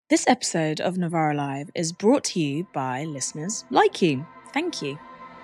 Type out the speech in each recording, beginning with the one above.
This episode of Novara Live is brought to you by listeners like you. Thank you.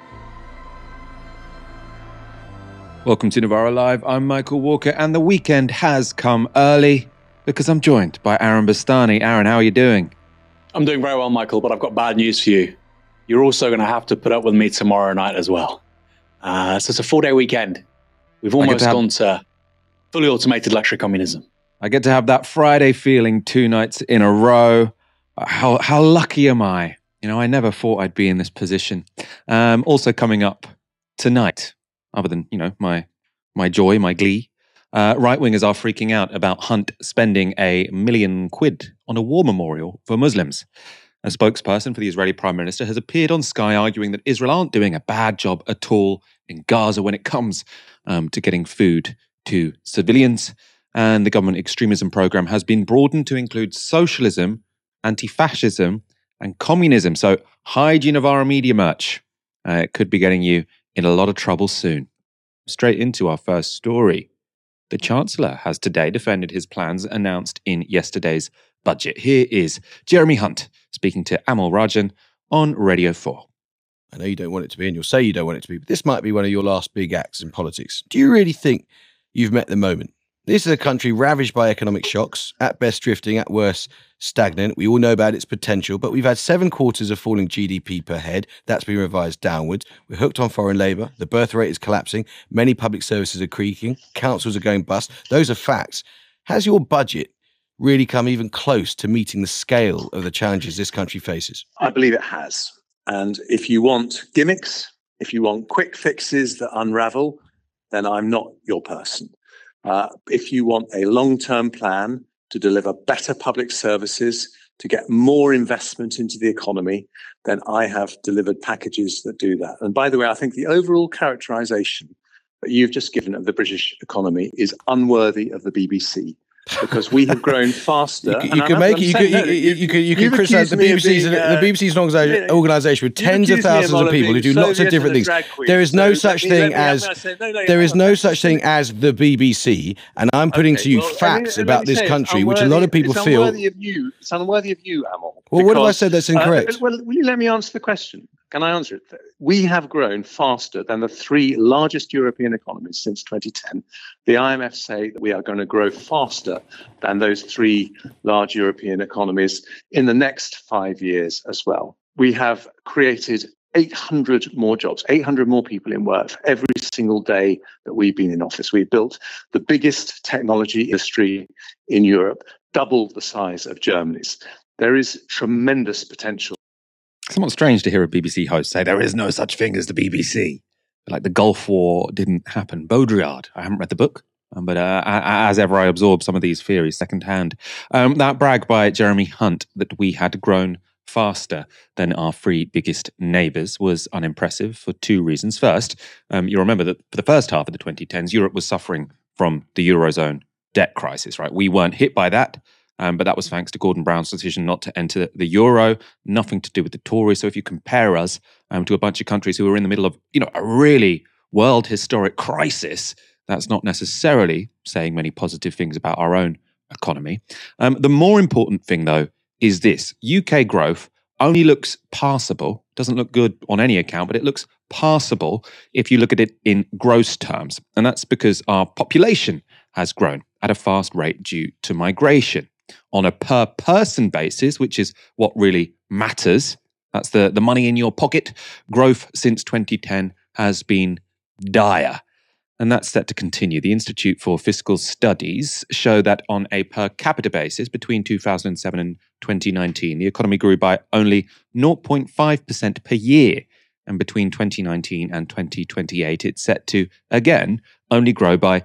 Welcome to Novara Live. I'm Michael Walker, and the weekend has come early because I'm joined by Aaron Bastani. Aaron, how are you doing? I'm doing very well, Michael, but I've got bad news for you. You're also going to have to put up with me tomorrow night as well. So it's a 4-day weekend. We've almost gone to fully automated luxury communism. I get to have that Friday feeling 2 nights in a row. How lucky am I? You know, I never thought I'd be in this position. Also coming up tonight, other than, you know, my joy, my glee, right-wingers are freaking out about Hunt spending £1 million on a war memorial for Muslims. A spokesperson for the Israeli Prime Minister has appeared on Sky arguing that Israel aren't doing a bad job at all in Gaza when it comes to getting food to civilians. And the government extremism program has been broadened to include socialism, anti-fascism, and communism. So hide your Novara Media merch. It could be getting you in a lot of trouble soon. Straight into our first story. The Chancellor has today defended his plans announced in yesterday's budget. Here is Jeremy Hunt speaking to Amal Rajan on Radio 4. I know you don't want it to be, and you'll say you don't want it to be, but this might be one of your last big acts in politics. Do you really think you've met the moment? This is a country ravaged by economic shocks, at best drifting, at worst stagnant. We all know about its potential, but we've had 7 quarters of falling GDP per head. That's been revised downwards. We're hooked on foreign labour. The birth rate is collapsing. Many public services are creaking. Councils are going bust. Those are facts. Has your budget really come even close to meeting the scale of the challenges this country faces? I believe it has. And if you want gimmicks, if you want quick fixes that unravel, then I'm not your person. If you want a long-term plan to deliver better public services, to get more investment into the economy, then I have delivered packages that do that. And by the way, I think the overall characterization that you've just given of the British economy is unworthy of the BBC. Because we have grown faster. You can criticize the BBC. The BBC is an organisation with tens of thousands of people who do lots of different things. There is no such thing as the BBC, and I'm putting to you facts about this country, which a lot of people feel. It's unworthy of you, Amal. Well, what have I said that's incorrect? Will you let me answer the question? Can I answer it? We have grown faster than the 3 largest European economies since 2010. The IMF say that we are going to grow faster than those 3 large European economies in the next 5 years as well. We have created 800 more jobs, 800 more people in work every single day that we've been in office. We've built the biggest technology industry in Europe, double the size of Germany's. There is tremendous potential. Somewhat strange to hear a BBC host say there is no such thing as the BBC. Like the Gulf War didn't happen. Baudrillard, I haven't read the book, but as ever I absorb some of these theories secondhand. That brag by Jeremy Hunt that we had grown faster than our 3 biggest neighbours was unimpressive for 2 reasons. First, you remember that for the first half of the 2010s, Europe was suffering from the Eurozone debt crisis, right? We weren't hit by that. But that was thanks to Gordon Brown's decision not to enter the euro, nothing to do with the Tories. So if you compare us to a bunch of countries who are in the middle of, a really world historic crisis, that's not necessarily saying many positive things about our own economy. The more important thing, though, is this. UK growth only looks passable, doesn't look good on any account, but it looks passable if you look at it in gross terms. And that's because our population has grown at a fast rate due to migration. On a per person basis, which is what really matters, that's the money in your pocket, growth since 2010 has been dire. And that's set to continue. The Institute for Fiscal Studies show that on a per capita basis between 2007 and 2019, the economy grew by only 0.5% per year. And between 2019 and 2028, it's set to, again, only grow by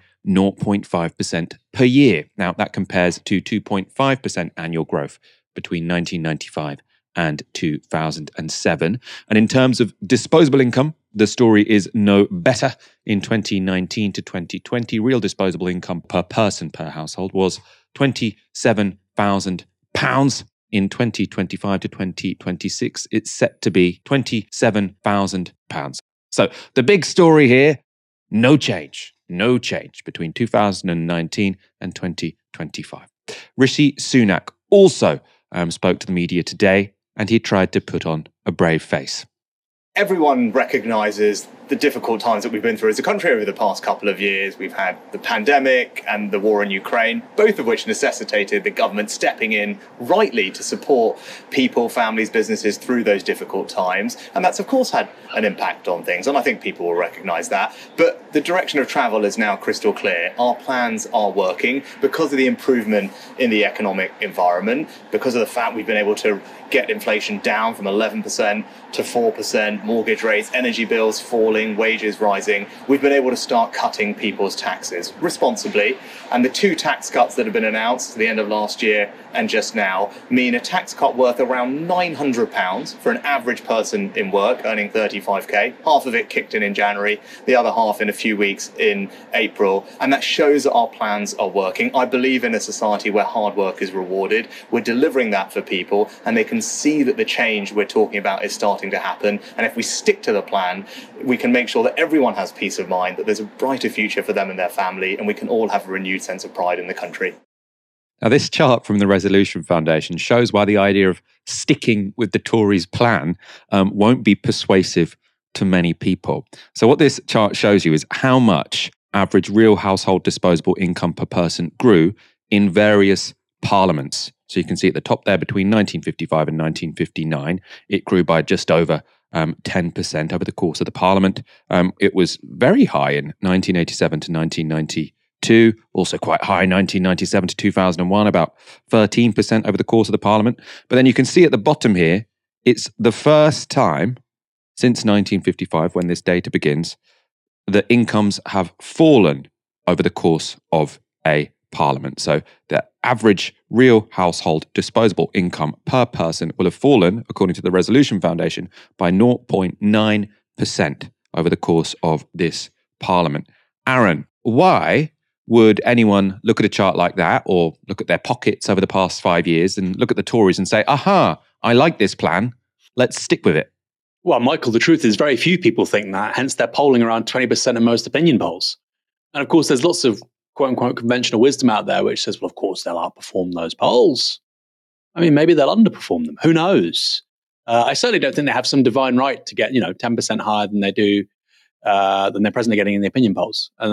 0.5% per year. Now, that compares to 2.5% annual growth between 1995 and 2007. And in terms of disposable income, the story is no better. In 2019 to 2020, real disposable income per person per household was £27,000. In 2025 to 2026, it's set to be £27,000. So the big story here, no change between 2019 and 2025. Rishi Sunak also spoke to the media today, and he tried to put on a brave face. Everyone recognises the difficult times that we've been through as a country over the past couple of years. We've had the pandemic and the war in Ukraine, both of which necessitated the government stepping in rightly to support people, families, businesses through those difficult times. And that's, of course, had an impact on things. And I think people will recognise that. But the direction of travel is now crystal clear. Our plans are working because of the improvement in the economic environment, because of the fact we've been able to get inflation down from 11% to 4%, mortgage rates, energy bills falling, wages rising. We've been able to start cutting people's taxes responsibly. And the two tax cuts that have been announced at the end of last year and just now mean a tax cut worth around £900 for an average person in work earning 35k. Half of it kicked in January, the other half in a few weeks in April. And that shows that our plans are working. I believe in a society where hard work is rewarded. We're delivering that for people, and they can see that the change we're talking about is starting to happen. And if we stick to the plan, we can make sure that everyone has peace of mind, that there's a brighter future for them and their family, and we can all have a renewed sense of pride in the country. Now, this chart from the Resolution Foundation shows why the idea of sticking with the Tories' plan won't be persuasive to many people. So what this chart shows you is how much average real household disposable income per person grew in various parliaments. So you can see at the top there, between 1955 and 1959, it grew by just over 10% over the course of the parliament. It was very high in 1987 to 1992, also quite high 1997 to 2001, about 13% over the course of the parliament. But then you can see at the bottom here, it's the first time since 1955, when this data begins, that incomes have fallen over the course of a parliament. So the average real household disposable income per person will have fallen, according to the Resolution Foundation, by 0.9% over the course of this parliament. Aaron, why would anyone look at a chart like that, or look at their pockets over the past 5 years and look at the Tories and say, aha, I like this plan, let's stick with it? Well, Michael, the truth is very few people think that, hence they're polling around 20% in most opinion polls. And of course, there's lots of quote-unquote conventional wisdom out there which says, well, of course, they'll outperform those polls. I mean, maybe they'll underperform them. Who knows? I certainly don't think they have some divine right to get, 10% higher than they do, than they're presently getting in the opinion polls. In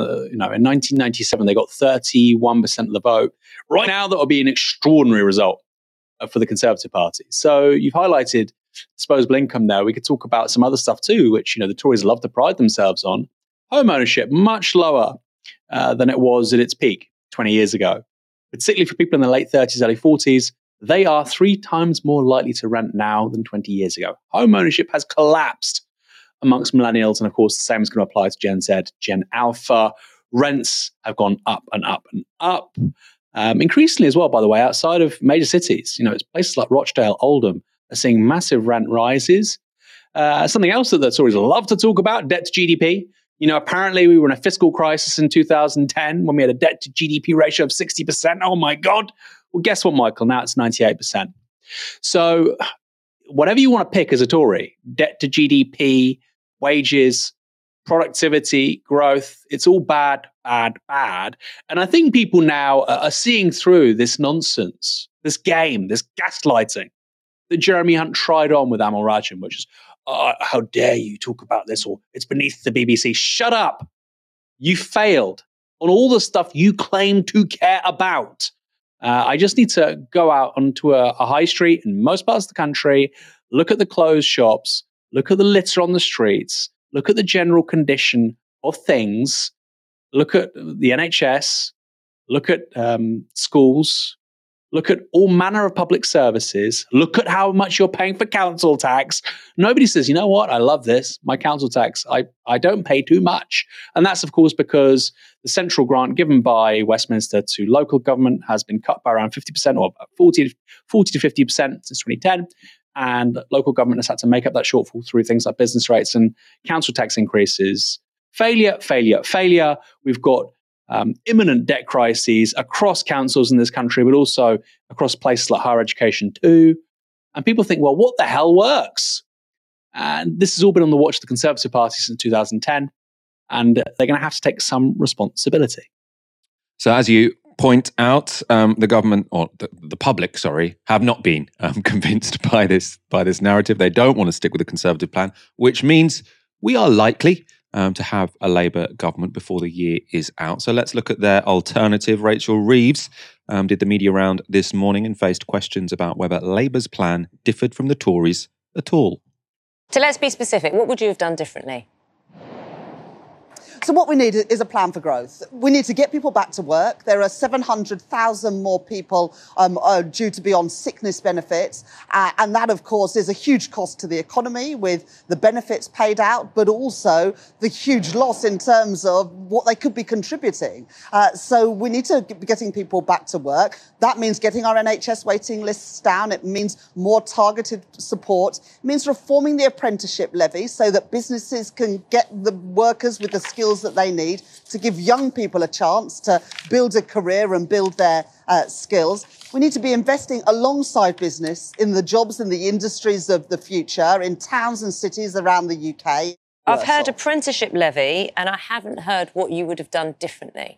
1997, they got 31% of the vote. Right now, that would be an extraordinary result for the Conservative Party. So you've highlighted disposable income there. We could talk about some other stuff too, which, the Tories love to pride themselves on. Home ownership, much lower than it was at its peak 20 years ago. Particularly for people in the late 30s, early 40s, they are 3 times more likely to rent now than 20 years ago. Home ownership has collapsed amongst millennials, and of course, the same is going to apply to Gen Z, Gen Alpha. Rents have gone up and up and up. Increasingly as well, by the way, outside of major cities. It's places like Rochdale, Oldham are seeing massive rent rises. Something else that the Tories love to talk about, debt to GDP. Apparently we were in a fiscal crisis in 2010 when we had a debt to GDP ratio of 60%. Oh my God. Well, guess what, Michael? Now it's 98%. So whatever you want to pick as a Tory, debt to GDP, wages, productivity, growth, it's all bad, bad, bad. And I think people now are seeing through this nonsense, this game, this gaslighting that Jeremy Hunt tried on with Amal Rajan, which is, how dare you talk about this, or it's beneath the BBC. Shut up. You failed on all the stuff you claim to care about. I just need to go out onto a high street in most parts of the country, look at the closed shops, look at the litter on the streets, look at the general condition of things, look at the NHS, look at schools, look at all manner of public services, look at how much you're paying for council tax. Nobody says, you know what, I love this. My council tax, I don't pay too much. And that's, of course, because the central grant given by Westminster to local government has been cut by around 50% or 40 to 50% since 2010. And local government has had to make up that shortfall through things like business rates and council tax increases. Failure, failure, failure. We've got imminent debt crises across councils in this country, but also across places like higher education too. And people think, well, what the hell works? And this has all been on the watch of the Conservative Party since 2010. And they're going to have to take some responsibility. So as you point out, the government, or the public, have not been convinced by this narrative. They don't want to stick with the Conservative plan, which means we are likely to have a Labour government before the year is out. So let's look at their alternative. Rachel Reeves did the media round this morning and faced questions about whether Labour's plan differed from the Tories at all. So let's be specific. What would you have done differently? So what we need is a plan for growth. We need to get people back to work. There are 700,000 more people due to be on sickness benefits. And that, of course, is a huge cost to the economy with the benefits paid out, but also the huge loss in terms of what they could be contributing. So we need to be getting people back to work. That means getting our NHS waiting lists down. It means more targeted support. It means reforming the apprenticeship levy so that businesses can get the workers with the skills that they need to give young people a chance to build a career and build their skills. We need to be investing alongside business in the jobs and the industries of the future in towns and cities around the UK. I've heard apprenticeship levy, and I haven't heard what you would have done differently.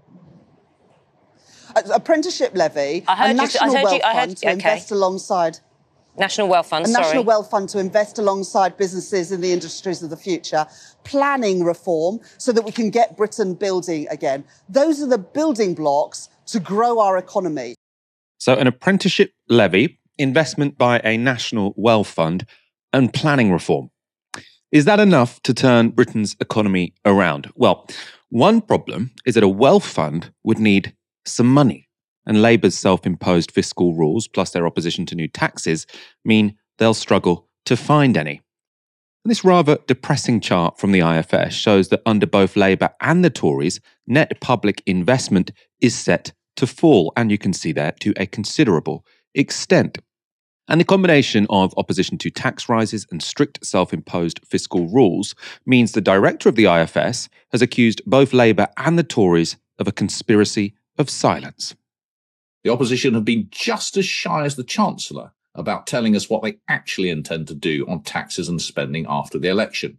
Apprenticeship levy, a national wealth fund to invest alongside. National Wealth Fund, National Wealth Fund to invest alongside businesses in the industries of the future. Planning reform so that we can get Britain building again. Those are the building blocks to grow our economy. So an apprenticeship levy, investment by a National Wealth Fund, and planning reform. Is that enough to turn Britain's economy around? Well, one problem is that a wealth fund would need some money. And Labour's self-imposed fiscal rules, plus their opposition to new taxes, mean they'll struggle to find any. And this rather depressing chart from the IFS shows that under both Labour and the Tories, net public investment is set to fall, and you can see that to a considerable extent. And the combination of opposition to tax rises and strict self-imposed fiscal rules means the director of the IFS has accused both Labour and the Tories of a conspiracy of silence. The opposition have been just as shy as the Chancellor about telling us what they actually intend to do on taxes and spending after the election.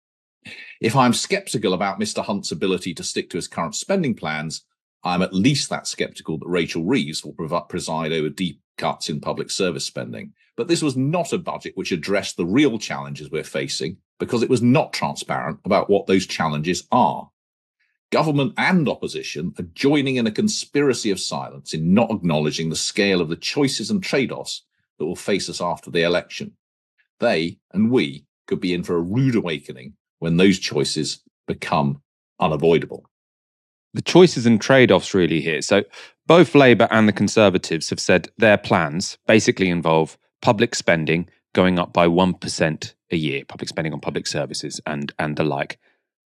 If I'm sceptical about Mr Hunt's ability to stick to his current spending plans, I'm at least that sceptical that Rachel Reeves will preside over deep cuts in public service spending. But this was not a budget which addressed the real challenges we're facing because it was not transparent about what those challenges are. Government and opposition are joining in a conspiracy of silence in not acknowledging the scale of the choices and trade-offs that will face us after the election. They and we could be in for a rude awakening when those choices become unavoidable. The choices and trade-offs really here. So both Labour and the Conservatives have said their plans basically involve public spending going up by 1% a year, public spending on public services and the like.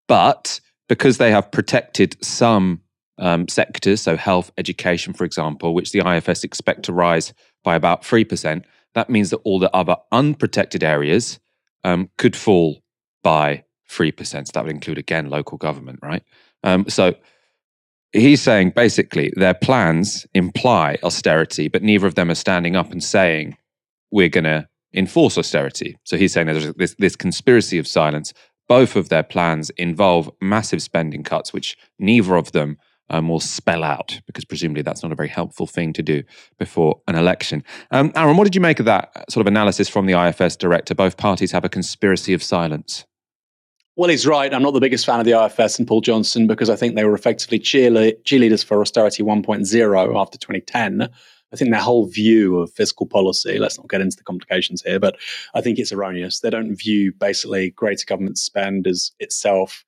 But because they have protected some sectors, so health, education, for example, which the IFS expect to rise by about 3%, that means that all the other unprotected areas could fall by 3%. So that would include, again, local government, right? So he's saying, basically, their plans imply austerity, but neither of them are standing up and saying, we're going to enforce austerity. So he's saying there's this conspiracy of silence. Both of their plans involve massive spending cuts, which neither of them will spell out, because presumably that's not a very helpful thing to do before an election. Aaron, what did you make of that sort of analysis from the IFS director? Both parties have a conspiracy of silence. Well, he's right. I'm not the biggest fan of the IFS and Paul Johnson because I think they were effectively cheerleaders for austerity 1.0 after 2010. I think their whole view of fiscal policy, let's not get into the complications here, but I think it's erroneous. They don't view basically greater government spend as itself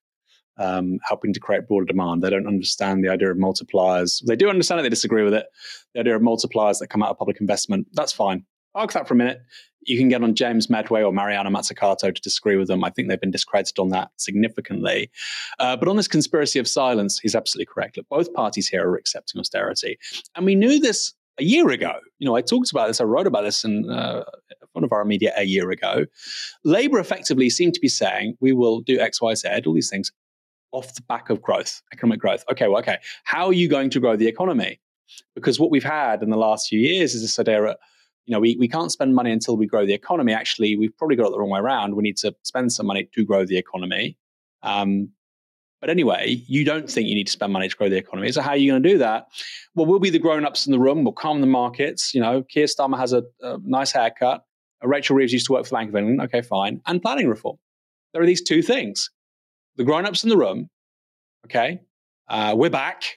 helping to create broader demand. They don't understand the idea of multipliers. They do understand it, they disagree with it. The idea of multipliers that come out of public investment, that's fine. Argue that for a minute. You can get on James Medway or Mariana Mazzucato to disagree with them. I think they've been discredited on that significantly. But on this conspiracy of silence, he's absolutely correct. Look, both parties here are accepting austerity. And we knew this a year ago. I talked about this, I wrote about this in front of our media a year ago. Labour effectively seemed to be saying, we will do X, Y, Z, all these things off the back of growth, economic growth. Okay. How are you going to grow the economy? Because what we've had in the last few years is this idea that, we can't spend money until we grow the economy. Actually, we've probably got it the wrong way around. We need to spend some money to grow the economy. But anyway, you don't think you need to spend money to grow the economy. So how are you going to do that? Well, we'll be the grown-ups in the room. We'll calm the markets. Keir Starmer has a nice haircut. Rachel Reeves used to work for the Bank of England. Okay, fine. And planning reform. There are these two things. The grown-ups in the room, okay, we're back.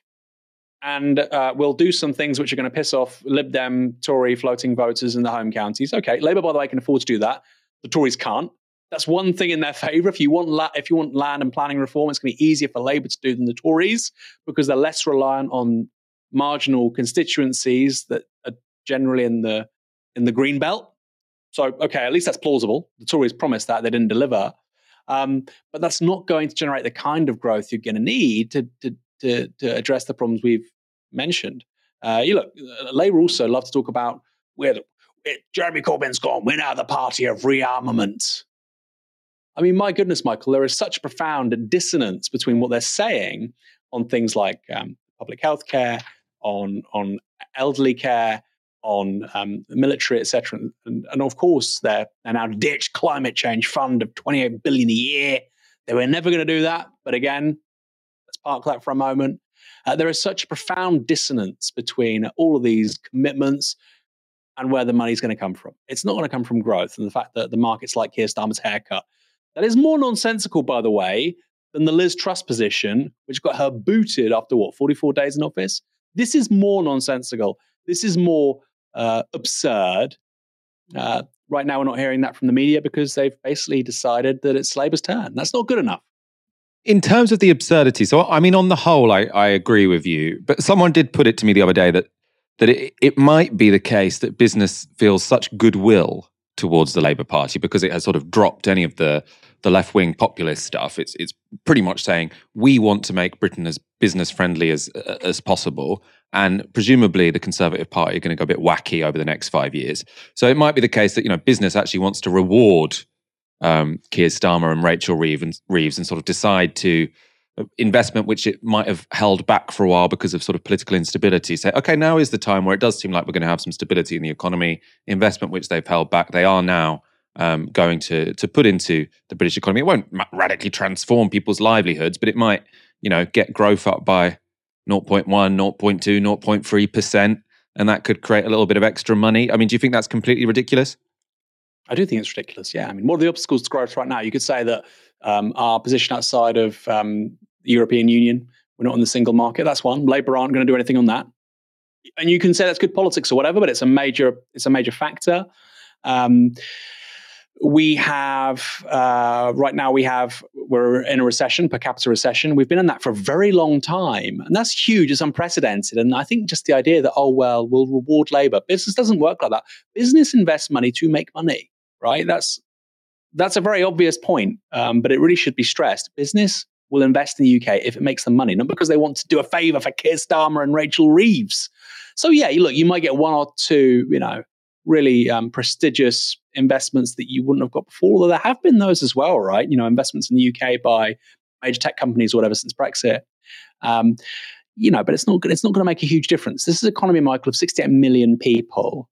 And we'll do some things which are going to piss off Lib Dem, Tory floating voters in the home counties. Okay, Labour, by the way, can afford to do that. The Tories can't. That's one thing in their favour. If you want land and planning reform, it's going to be easier for Labour to do than the Tories because they're less reliant on marginal constituencies that are generally in the green belt. So, okay, at least that's plausible. The Tories promised that. They didn't deliver. But that's not going to generate the kind of growth you're going to need to address the problems we've mentioned. Labour also love to talk about Jeremy Corbyn's gone. We're now the party of rearmament. I mean, my goodness, Michael, there is such profound dissonance between what they're saying on things like public health care, on elderly care, on military, etc. And of course, they're now ditched climate change fund of $28 billion a year. They were never going to do that. But again, let's park that for a moment. There is such a profound dissonance between all of these commitments and where the money's going to come from. It's not going to come from growth and the fact that the market's like Keir Starmer's haircut. That is more nonsensical, by the way, than the Liz Truss position, which got her booted after 44 days in office. This is more nonsensical. This is more absurd. Right now, we're not hearing that from the media because they've basically decided that it's Labour's turn. That's not good enough. In terms of the absurdity, so I mean, on the whole, I agree with you. But someone did put it to me the other day that it might be the case that business feels such goodwill towards the Labour Party because it has sort of dropped any of the left-wing populist stuff. It's pretty much saying we want to make Britain as business-friendly as possible, and presumably the Conservative Party are going to go a bit wacky over the next 5 years. So it might be the case that business actually wants to reward Keir Starmer and Rachel Reeves and sort of decide to investment which it might have held back for a while because of sort of political instability. Say, okay, now is the time where it does seem like we're going to have some stability in the economy, investment which they've held back. They are now going to put into the British economy. It won't radically transform people's livelihoods, but it might, get growth up by 0.1, 0.2, 0.3%, and that could create a little bit of extra money. I mean, do you think that's completely ridiculous? I do think it's ridiculous, yeah. I mean, what are the obstacles to growth right now? You could say that our position outside of the European Union, we're not in the single market. That's one. Labour aren't going to do anything on that. And you can say that's good politics or whatever, but it's a major factor. We have, right now we're in a recession, per capita recession. We've been in that for a very long time. And that's huge. It's unprecedented. And I think just the idea that, we'll reward Labour. Business doesn't work like that. Business invests money to make money, right? That's a very obvious point, but it really should be stressed. Business will invest in the UK if it makes them money, not because they want to do a favour for Keir Starmer and Rachel Reeves. So yeah, you might get one or two, really prestigious investments that you wouldn't have got before, although there have been those as well, right? Investments in the UK by major tech companies or whatever since Brexit. But it's not going to make a huge difference. This is an economy, Michael, of 68 million people.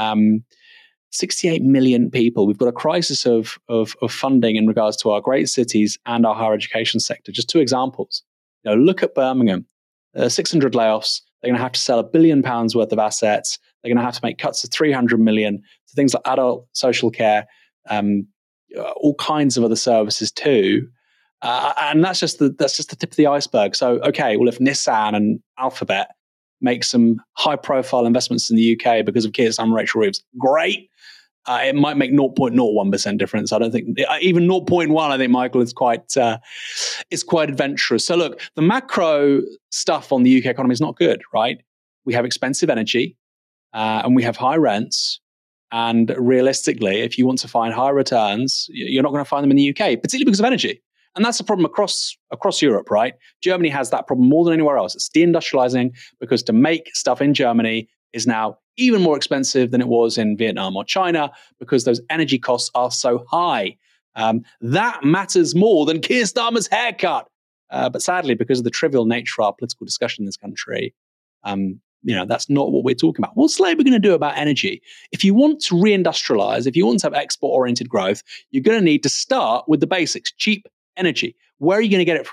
68 million people. We've got a crisis of funding in regards to our great cities and our higher education sector. Just two examples. Look at Birmingham. 600 layoffs. They're going to have to sell £1 billion worth of assets. They're going to have to make cuts of 300 million to things like adult social care, all kinds of other services too. And that's just the tip of the iceberg. So, okay, well, if Nissan and Alphabet make some high-profile investments in the UK because of Keir Starmer and Rachel Reeves, great. It might make 0.01% difference. I don't think even 0.1. I think, Michael, is quite adventurous. So look, the macro stuff on the UK economy is not good, right? We have expensive energy, and we have high rents. And realistically, if you want to find high returns, you're not going to find them in the UK, particularly because of energy. And that's a problem across Europe, right? Germany has that problem more than anywhere else. It's deindustrializing because to make stuff in Germany is now even more expensive than it was in Vietnam or China because those energy costs are so high. That matters more than Keir Starmer's haircut. But sadly, because of the trivial nature of our political discussion in this country, that's not what we're talking about. What's Labour going to do about energy? If you want to reindustrialize, if you want to have export-oriented growth, you're going to need to start with the basics, cheap energy. Where are you going to get it from?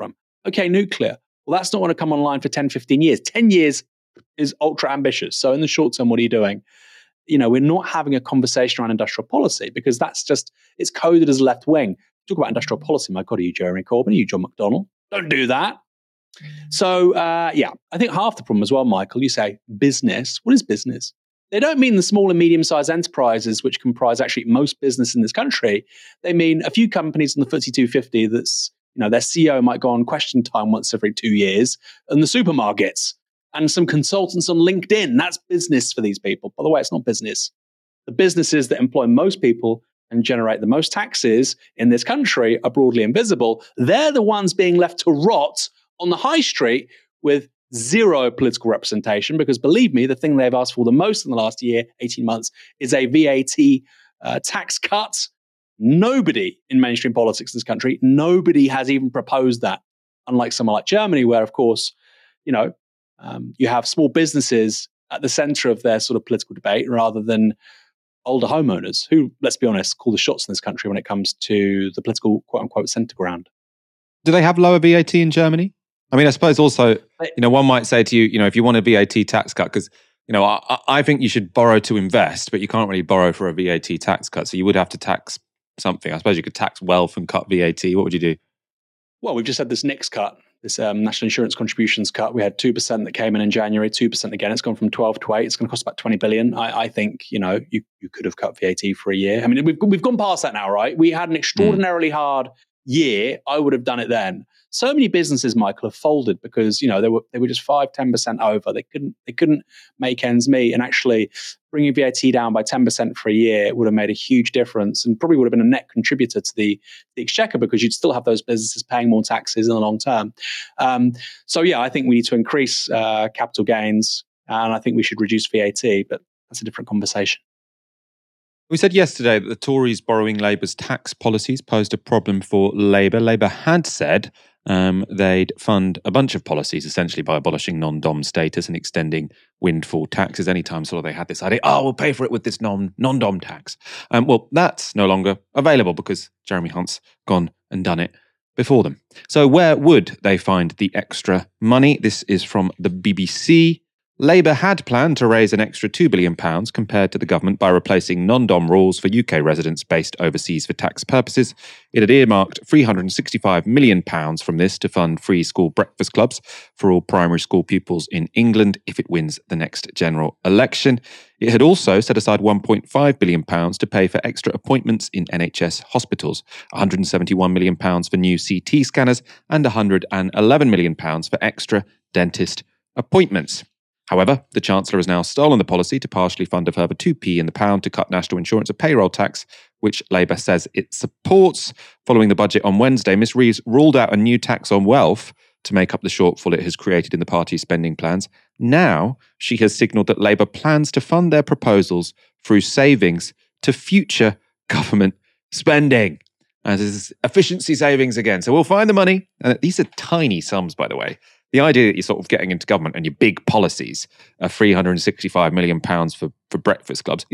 Okay, nuclear. Well, that's not going to come online for 10, 15 years. 10 years is ultra ambitious. So in the short term, what are you doing? We're not having a conversation around industrial policy because it's coded as left wing. Talk about industrial policy. My God, are you Jeremy Corbyn? Are you John McDonnell? Don't do that. So, I think half the problem as well, Michael, you say business. What is business? They don't mean the small and medium-sized enterprises, which comprise actually most business in this country. They mean a few companies on the FTSE 250 that's, their CEO might go on Question Time once every 2 years, and the supermarkets, and some consultants on LinkedIn. That's business for these people. By the way, it's not business. The businesses that employ most people and generate the most taxes in this country are broadly invisible. They're the ones being left to rot on the high street with zero political representation, because believe me, the thing they've asked for the most in the last year, 18 months, is a VAT tax cut. Nobody in mainstream politics in this country, nobody has even proposed that, unlike somewhere like Germany, where, of course, you have small businesses at the center of their sort of political debate rather than older homeowners who, let's be honest, call the shots in this country when it comes to the political quote-unquote center ground. Do they have lower VAT in Germany? I mean, I suppose also, one might say to you, if you want a VAT tax cut, because, I think you should borrow to invest, but you can't really borrow for a VAT tax cut. So you would have to tax something. I suppose you could tax wealth and cut VAT. What would you do? Well, we've just had this NICS cut, this national insurance contributions cut. We had 2% that came in January, 2% again. It's gone from 12 to 8. It's going to cost about 20 billion. I think, you could have cut VAT for a year. I mean, we've gone past that now, right? We had an extraordinarily hard year. I would have done it then. So many businesses, Michael, have folded because they were just 5-10% over. They couldn't make ends meet, and actually bringing VAT down by 10% for a year would have made a huge difference, and probably would have been a net contributor to the exchequer, because you'd still have those businesses paying more taxes in the long term. I think we need to increase capital gains, and I think we should reduce VAT, but that's a different conversation. We said yesterday that the Tories borrowing Labour's tax policies posed a problem for Labour. Labour had said they'd fund a bunch of policies, essentially by abolishing non-dom status and extending windfall taxes. Anytime they had this idea, we'll pay for it with this non-dom tax. Well, that's no longer available because Jeremy Hunt's gone and done it before them. So where would they find the extra money? This is from the BBC. Labour had planned to raise an extra £2 billion compared to the government by replacing non-dom rules for UK residents based overseas for tax purposes. It had earmarked £365 million from this to fund free school breakfast clubs for all primary school pupils in England if it wins the next general election. It had also set aside £1.5 billion to pay for extra appointments in NHS hospitals, £171 million for new CT scanners, and £111 million for extra dentist appointments. However, the Chancellor has now stolen the policy to partially fund a further 2p in the pound to cut national insurance and payroll tax, which Labour says it supports. Following the budget on Wednesday, Ms Reeves ruled out a new tax on wealth to make up the shortfall it has created in the party's spending plans. Now, she has signalled that Labour plans to fund their proposals through savings to future government spending. And this is efficiency savings again. So we'll find the money. And these are tiny sums, by the way. The idea that you're sort of getting into government and your big policies are £365 million for breakfast clubs.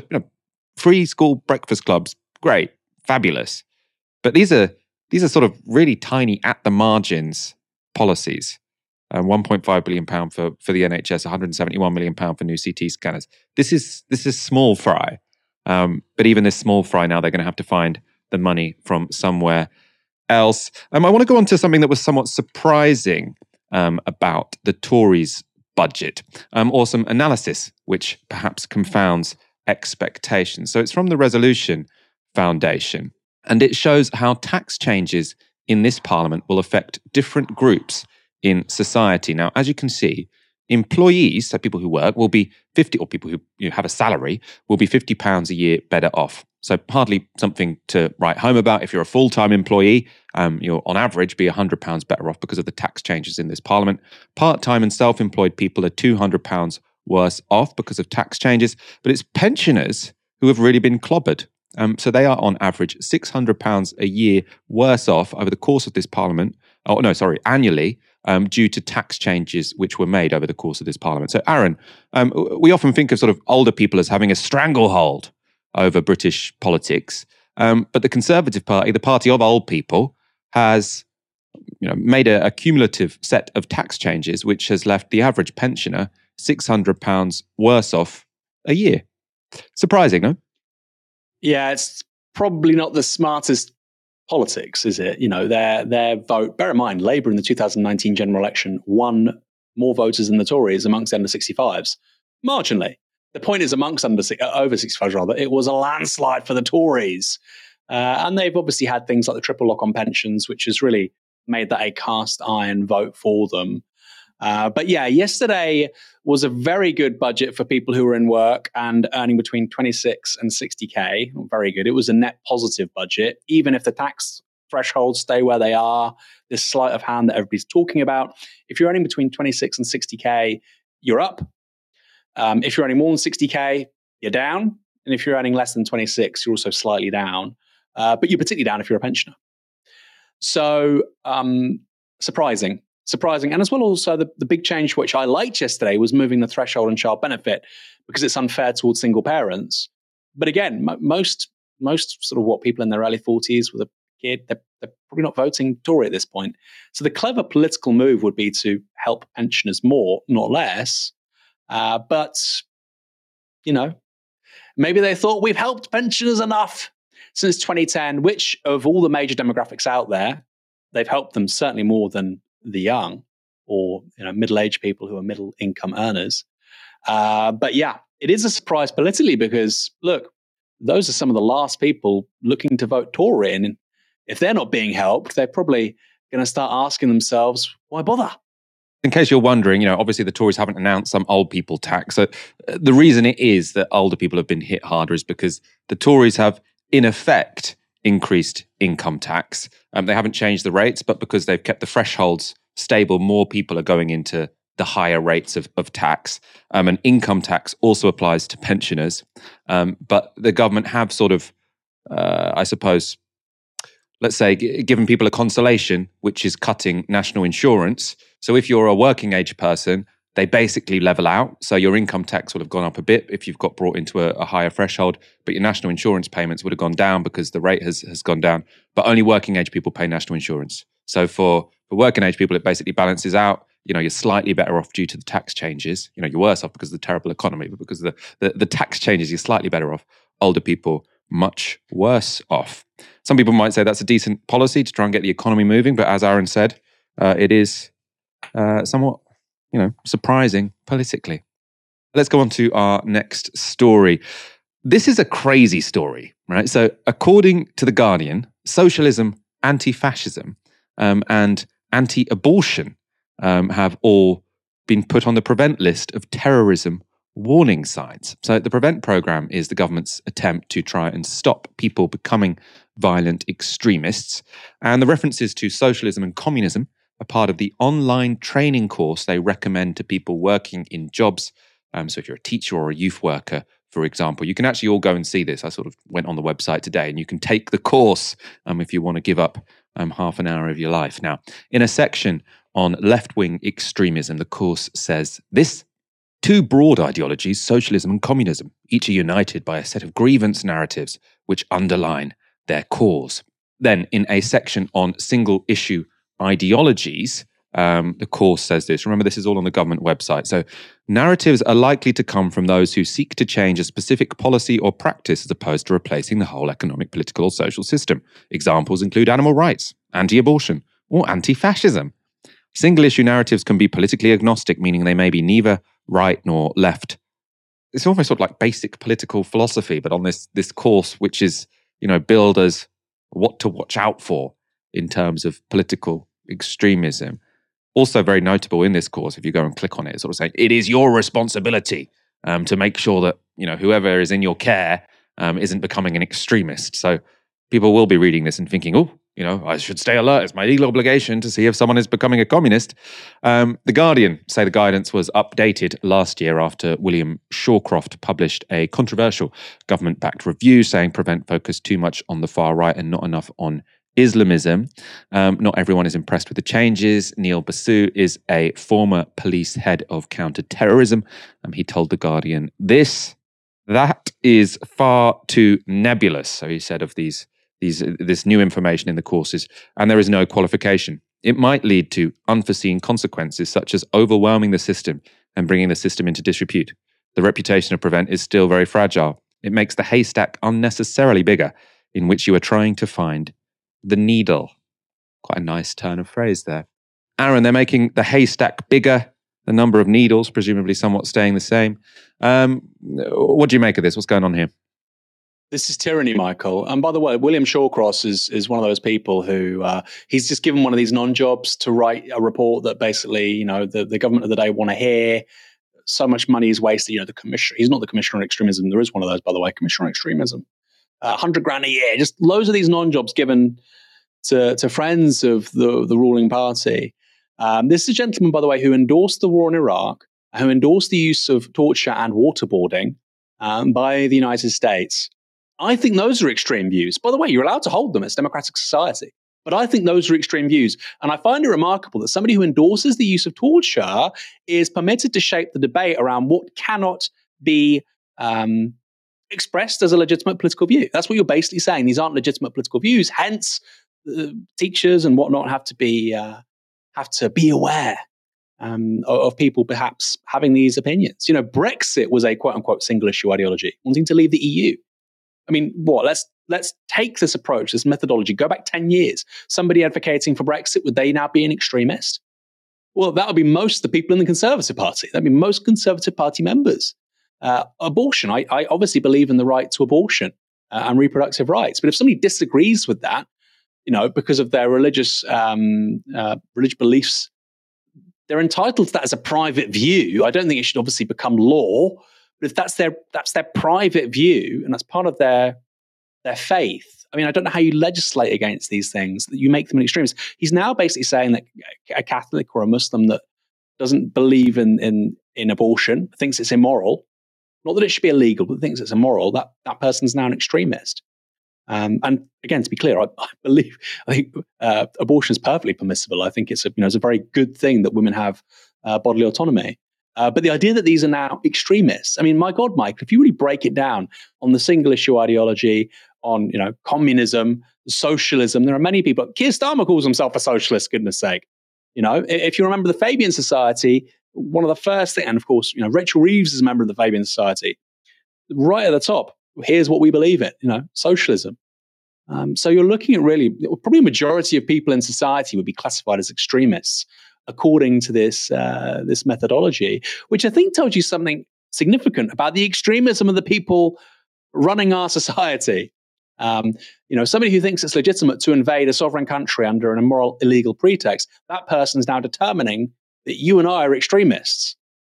Free school breakfast clubs, great, fabulous. But these are sort of really tiny at the margins policies. £1.5 billion for the NHS, £171 million for new CT scanners. This is small fry. But even this small fry now, they're going to have to find the money from somewhere else. I want to go on to something that was somewhat surprising about the Tories' budget, or some analysis which perhaps confounds expectations. So it's from the Resolution Foundation, and it shows how tax changes in this Parliament will affect different groups in society. Now, as you can see, employees, so people who work, will be 50, or people who have a salary, will be £50 a year better off. So hardly something to write home about. If you're a full-time employee, you'll on average be £100 better off because of the tax changes in this Parliament. Part-time and self-employed people are £200 worse off because of tax changes. But it's pensioners who have really been clobbered. So they are on average £600 a year worse off over the course of this Parliament. Annually, due to tax changes which were made over the course of this Parliament. So Aaron, we often think of sort of older people as having a stranglehold over British politics. But the Conservative Party, the party of old people, has made a cumulative set of tax changes, which has left the average pensioner £600 worse off a year. Surprising, no? Yeah, it's probably not the smartest politics, is it? Their vote, bear in mind, Labour in the 2019 general election won more voters than the Tories amongst under 65s, marginally. The point is, amongst over 65s, rather, it was a landslide for the Tories. And they've obviously had things like the triple lock on pensions, which has really made that a cast iron vote for them. But yeah, yesterday was a very good budget for people who were in work and earning between 26 and 60K. Very good. It was a net positive budget, even if the tax thresholds stay where they are, this sleight of hand that everybody's talking about. If you're earning between 26 and 60K, you're up. If you're earning more than 60K, you're down. And if you're earning less than 26, you're also slightly down. But you're particularly down if you're a pensioner. So surprising. And as well, also, the big change which I liked yesterday was moving the threshold on child benefit because it's unfair towards single parents. But again, most sort of what people in their early 40s with a kid, they're probably not voting Tory at this point. So the clever political move would be to help pensioners more, not less. But, maybe they thought we've helped pensioners enough since 2010, which of all the major demographics out there, they've helped them certainly more than the young or middle-aged people who are middle-income earners. But yeah, it is a surprise politically because, look, those are some of the last people looking to vote Tory. And if they're not being helped, they're probably going to start asking themselves, why bother? In case you're wondering, obviously the Tories haven't announced some old people tax. So the reason it is that older people have been hit harder is because the Tories have, in effect, increased income tax. They haven't changed the rates, but because they've kept the thresholds stable, more people are going into the higher rates of tax. And income tax also applies to pensioners. But the government have sort of, I suppose, let's say, given people a consolation, which is cutting national insurance. So if you're a working age person, they basically level out. So your income tax would have gone up a bit if you've got brought into a higher threshold, but your national insurance payments would have gone down because the rate has gone down. But only working age people pay national insurance. So for working age people, it basically balances out. You're slightly better off due to the tax changes. You're worse off because of the terrible economy, but because of the tax changes, you're slightly better off. Older people, much worse off. Some people might say that's a decent policy to try and get the economy moving, but as Aaron said, it is somewhat surprising politically. Let's go on to our next story. This is a crazy story, right? So according to The Guardian, socialism, anti-fascism, and anti-abortion have all been put on the prevent list of terrorism warning signs. So the PREVENT program is the government's attempt to try and stop people becoming violent extremists. And the references to socialism and communism are part of the online training course they recommend to people working in jobs. So if you're a teacher or a youth worker, for example, you can actually all go and see this. I sort of went on the website today and you can take the course if you want to give up half an hour of your life. Now, in a section on left-wing extremism, the course says this: two broad ideologies, socialism and communism, each are united by a set of grievance narratives which underline their cause. Then in a section on single-issue ideologies, the course says this. Remember, this is all on the government website. So narratives are likely to come from those who seek to change a specific policy or practice as opposed to replacing the whole economic, political, or social system. Examples include animal rights, anti-abortion, or anti-fascism. Single-issue narratives can be politically agnostic, meaning they may be neither right nor left. It's almost sort of like basic political philosophy, but on this course, which is, billed as what to watch out for in terms of political extremism. Also very notable in this course, if you go and click on it, it's sort of saying, it is your responsibility to make sure that, whoever is in your care isn't becoming an extremist. So people will be reading this and thinking, I should stay alert. It's my legal obligation to see if someone is becoming a communist. The Guardian say the guidance was updated last year after William Shawcroft published a controversial government-backed review saying PREVENT focused too much on the far right and not enough on Islamism. Not everyone is impressed with the changes. Neil Basu is a former police head of counter-terrorism. He told The Guardian that is far too nebulous. So he said of this new information in the courses, and there is no qualification It might lead to unforeseen consequences, such as overwhelming the system and bringing the system into disrepute. The reputation of Prevent is still very fragile. It makes the haystack unnecessarily bigger, in which you are trying to find the needle. Quite a nice turn of phrase there. Aaron, they're making the haystack bigger, the number of needles presumably somewhat staying the same. What do you make of this? What's going on here? This is tyranny, Michael. And by the way, William Shawcross is one of those people who he's just given one of these non-jobs to write a report that basically, the government of the day want to hear. So much money is wasted. The commissioner, he's not the commissioner on extremism. There is one of those, by the way, commissioner on extremism. 100 grand a year. Just loads of these non-jobs given to friends of the ruling party. This is a gentleman, by the way, who endorsed the war in Iraq, who endorsed the use of torture and waterboarding by the United States. I think those are extreme views. By the way, you're allowed to hold them. It's democratic society. But I think those are extreme views. And I find it remarkable that somebody who endorses the use of torture is permitted to shape the debate around what cannot be expressed as a legitimate political view. That's what you're basically saying. These aren't legitimate political views. Hence, teachers and whatnot have to be aware of people perhaps having these opinions. Brexit was a quote-unquote single-issue ideology, wanting to leave the EU. I mean, let's take this approach, this methodology, go back 10 years. Somebody advocating for Brexit, would they now be an extremist? Well, that would be most of the people in the Conservative Party. That would be most Conservative Party members. Abortion, I obviously believe in the right to abortion and reproductive rights. But if somebody disagrees with that, because of their religious beliefs, they're entitled to that as a private view. I don't think it should obviously become law. But if that's their private view and that's part of their faith, I mean, I don't know how you legislate against these things, that you make them an extremist. He's now basically saying that a Catholic or a Muslim that doesn't believe in abortion, thinks it's immoral, not that it should be illegal, but thinks it's immoral, that person's now an extremist. And again, to be clear, I think abortion is perfectly permissible. I think it's a very good thing that women have bodily autonomy. But the idea that these are now extremists, I mean, my God, Mike, if you really break it down on the single issue ideology, on communism, socialism, there are many people. Keir Starmer calls himself a socialist, goodness sake. If you remember the Fabian Society, one of the first things, and of course, Rachel Reeves is a member of the Fabian Society. Right at the top, here's what we believe in, socialism. So you're looking at really, probably a majority of people in society would be classified as extremists, according to this methodology, which I think tells you something significant about the extremism of the people running our society. Somebody who thinks it's legitimate to invade a sovereign country under an immoral, illegal pretext, that person is now determining that you and I are extremists.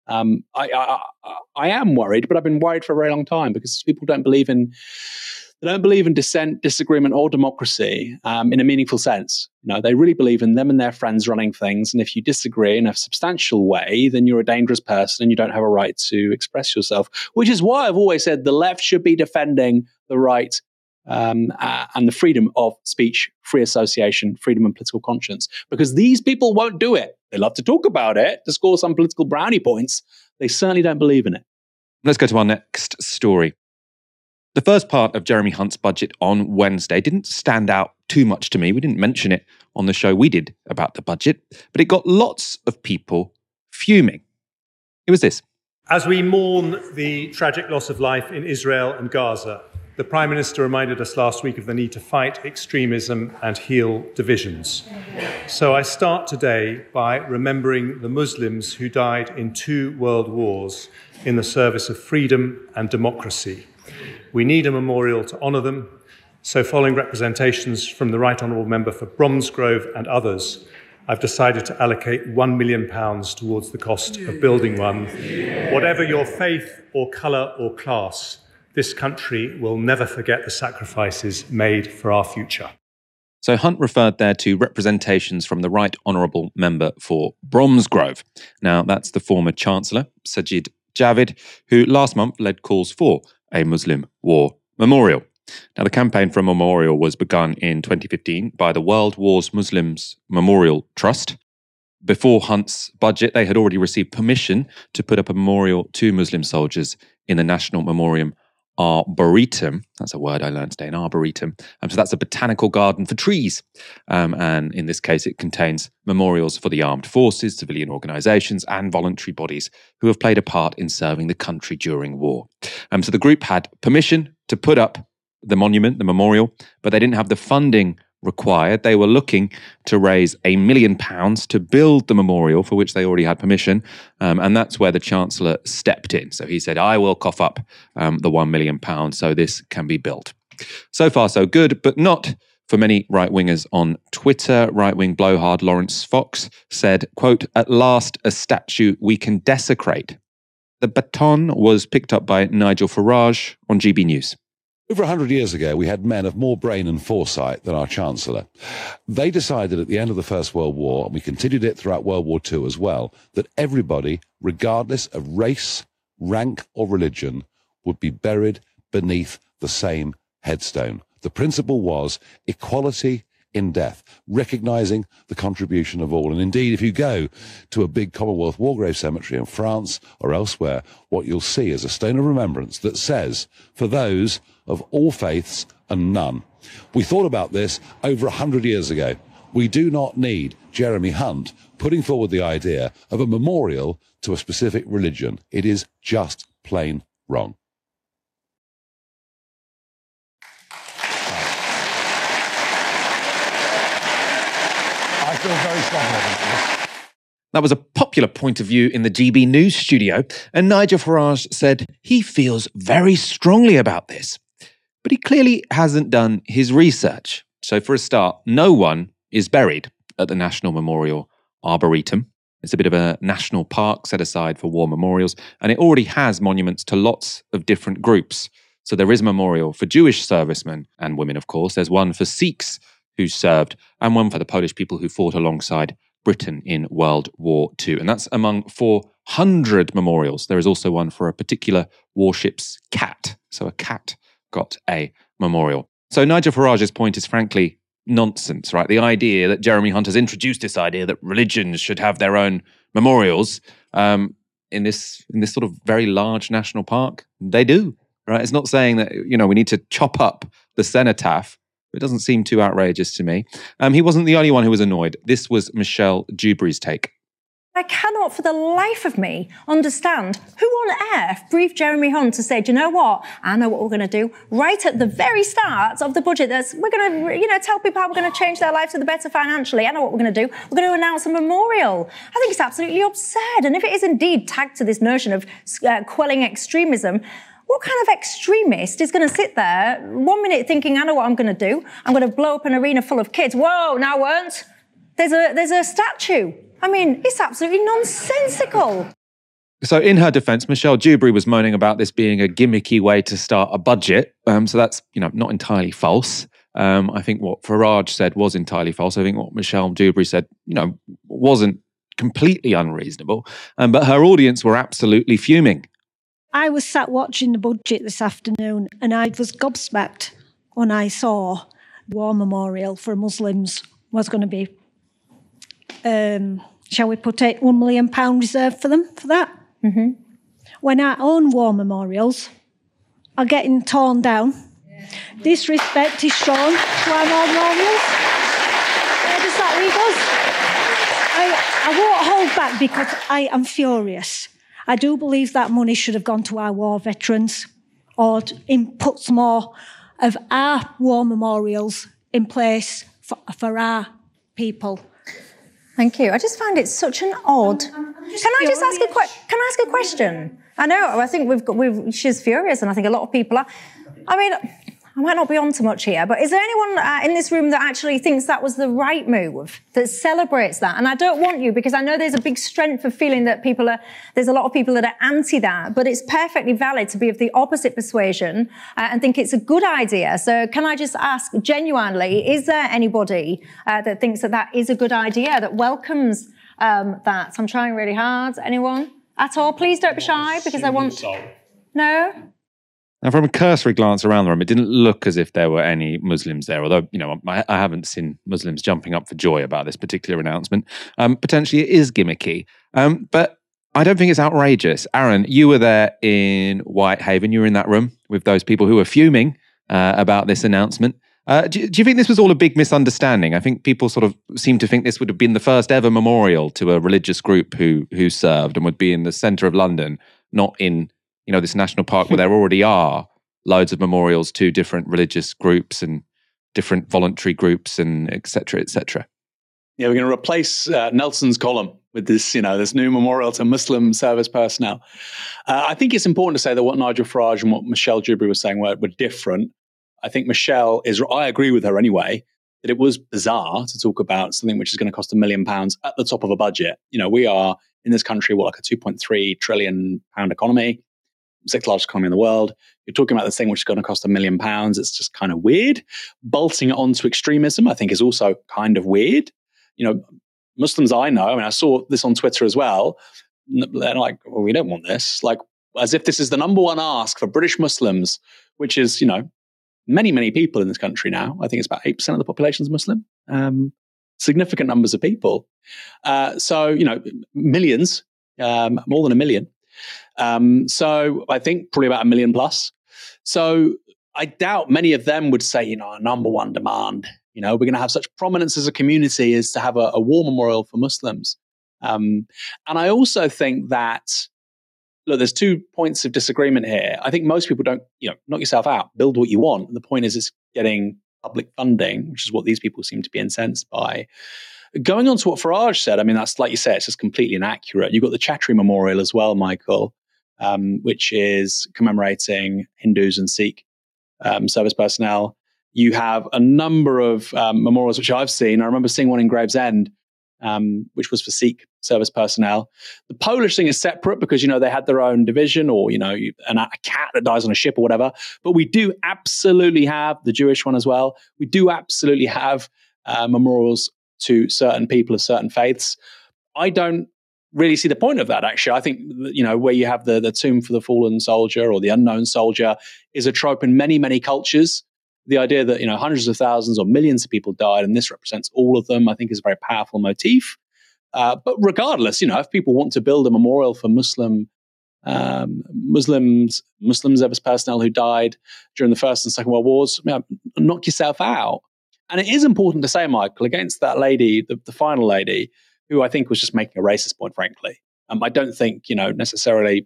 I am worried, but I've been worried for a very long time because people don't believe in dissent, disagreement, or democracy in a meaningful sense. They really believe in them and their friends running things. And if you disagree in a substantial way, then you're a dangerous person and you don't have a right to express yourself, which is why I've always said the left should be defending the right and the freedom of speech, free association, freedom and political conscience, because these people won't do it. They love to talk about it to score some political brownie points. They certainly don't believe in it. Let's go to our next story. The first part of Jeremy Hunt's budget on Wednesday didn't stand out too much to me. We didn't mention it on the show we did about the budget, but it got lots of people fuming. It was this. As we mourn the tragic loss of life in Israel and Gaza, the Prime Minister reminded us last week of the need to fight extremism and heal divisions. So I start today by remembering the Muslims who died in 2 world wars in the service of freedom and democracy. We need a memorial to honour them. So following representations from the Right Honourable Member for Bromsgrove and others, I've decided to allocate £1 million towards the cost of building one. Whatever your faith or colour or class, this country will never forget the sacrifices made for our future. So Hunt referred there to representations from the Right Honourable Member for Bromsgrove. Now, that's the former Chancellor, Sajid Javid, who last month led calls for a Muslim war memorial. Now, the campaign for a memorial was begun in 2015 by the World Wars Muslims Memorial Trust. Before Hunt's budget, they had already received permission to put up a memorial to Muslim soldiers in the National Memoriam Arboretum. That's a word I learned today, an arboretum. So that's a botanical garden for trees. And in this case, it contains memorials for the armed forces, civilian organisations and voluntary bodies who have played a part in serving the country during war. So the group had permission to put up the monument, the memorial, but they didn't have the funding required. They were looking to raise £1 million to build the memorial, for which they already had permission, and that's where the Chancellor stepped in. So he said, I will cough up the £1 million so this can be built. So far so good, but not for many right-wingers on Twitter. Right-wing blowhard Lawrence Fox said, quote, at last a statue we can desecrate. The baton was picked up by Nigel Farage on GB News. Over 100 years ago, we had men of more brain and foresight than our Chancellor. They decided at the end of the First World War, and we continued it throughout World War II as well, that everybody, regardless of race, rank or religion, would be buried beneath the same headstone. The principle was equality in death, recognising the contribution of all. And indeed, if you go to a big Commonwealth war grave cemetery in France or elsewhere, what you'll see is a stone of remembrance that says, for those of all faiths and none. We thought about this over 100 years ago. We do not need Jeremy Hunt putting forward the idea of a memorial to a specific religion. It is just plain wrong. I feel very strongly about this. That was a popular point of view in the GB News studio, and Nigel Farage said he feels very strongly about this. But he clearly hasn't done his research. So for a start, no one is buried at the National Memorial Arboretum. It's a bit of a national park set aside for war memorials, and it already has monuments to lots of different groups. So there is a memorial for Jewish servicemen and women, of course. There's one for Sikhs who served, and one for the Polish people who fought alongside Britain in World War II. And that's among 400 memorials. There is also one for a particular warship's cat. So a cat got a memorial. So Nigel Farage's point is frankly nonsense, right? The idea that Jeremy Hunt has introduced this idea that religions should have their own memorials in this sort of very large national park, they do, right? It's not saying that, we need to chop up the cenotaph. It doesn't seem too outrageous to me. He wasn't the only one who was annoyed. This was Michelle Dewberry's take. I cannot for the life of me understand who on earth briefed Jeremy Hunt to say, do you know what? I know what we're going to do. Right at the very start of the budget, we're going to, tell people how we're going to change their lives for the better financially. I know what we're going to do. We're going to announce a memorial. I think it's absolutely absurd. And if it is indeed tagged to this notion of quelling extremism, what kind of extremist is going to sit there 1 minute thinking, I know what I'm going to do. I'm going to blow up an arena full of kids. Whoa, now weren't. There's a statue. I mean, it's absolutely nonsensical. So in her defence, Michelle Dewberry was moaning about this being a gimmicky way to start a budget. So that's, not entirely false. I think what Farage said was entirely false. I think what Michelle Dewberry said, wasn't completely unreasonable. But her audience were absolutely fuming. I was sat watching the budget this afternoon and I was gobsmacked when I saw war memorial for Muslims was going to be, shall we put it, £1 million reserved for them for that? Mm-hmm. When our own war memorials are getting torn down, disrespect is shown to our war memorials. Where does that leave us? I won't hold back because I am furious. I do believe that money should have gone to our war veterans or put some more of our war memorials in place for our people. Thank you. I just find it such an odd. Can I ask a question? I know. I think she's furious, and I think a lot of people are. I mean, I might not be on to much here, but is there anyone in this room that actually thinks that was the right move, that celebrates that? And I don't want you, because I know there's a big strength of feeling that there's a lot of people that are anti that, but it's perfectly valid to be of the opposite persuasion and think it's a good idea. So can I just ask genuinely, is there anybody that thinks that is a good idea, that welcomes that? I'm trying really hard. Anyone at all? Please don't be shy, because I want... No? Now, from a cursory glance around the room, it didn't look as if there were any Muslims there, although, I haven't seen Muslims jumping up for joy about this particular announcement. Potentially it is gimmicky. But I don't think it's outrageous. Aaron, you were there in Whitehaven. You were in that room with those people who were fuming about this announcement. Do you think this was all a big misunderstanding? I think people sort of seem to think this would have been the first ever memorial to a religious group who served and would be in the centre of London, not in this national park where there already are loads of memorials to different religious groups and different voluntary groups and et cetera, et cetera. Yeah, we're going to replace Nelson's column with this, this new memorial to Muslim service personnel. I think it's important to say that what Nigel Farage and what Michelle Dewberry were saying were different. I think I agree with her anyway, that it was bizarre to talk about something which is going to cost £1 million at the top of a budget. We are in this country, like a £2.3 trillion economy, sixth largest economy in the world. You're talking about this thing which is going to cost £1 million. It's just kind of weird. Bolting it onto extremism, I think, is also kind of weird. Muslims I know, I saw this on Twitter as well. They're like, well, we don't want this. Like, as if this is the number one ask for British Muslims, which is, many, many people in this country now. I think it's about 8% of the population is Muslim. Significant numbers of people. So, millions, more than 1 million. So I think probably about 1 million plus. So I doubt many of them would say, a number one demand, we're going to have such prominence as a community is to have a war memorial for Muslims. And I also think that, look, there's 2 points of disagreement here. I think most people don't, knock yourself out, build what you want. And the point is it's getting public funding, which is what these people seem to be incensed by. Going on to what Farage said, that's like you say, it's just completely inaccurate. You've got the Chatri Memorial as well, Michael, which is commemorating Hindus and Sikh service personnel. You have a number of memorials which I've seen. I remember seeing one in Gravesend, which was for Sikh service personnel. The Polish thing is separate because, they had their own division or, a cat that dies on a ship or whatever. But we do absolutely have the Jewish one as well. We do absolutely have memorials to certain people of certain faiths. I don't really see the point of that, actually. I think, where you have the tomb for the fallen soldier or the unknown soldier is a trope in many, many cultures. The idea that, hundreds of thousands or millions of people died and this represents all of them, I think is a very powerful motif. But regardless, if people want to build a memorial for Muslim service personnel who died during the First and Second World Wars, knock yourself out. And it is important to say, Michael, against that lady, the final lady, who I think was just making a racist point, frankly. I don't think, necessarily...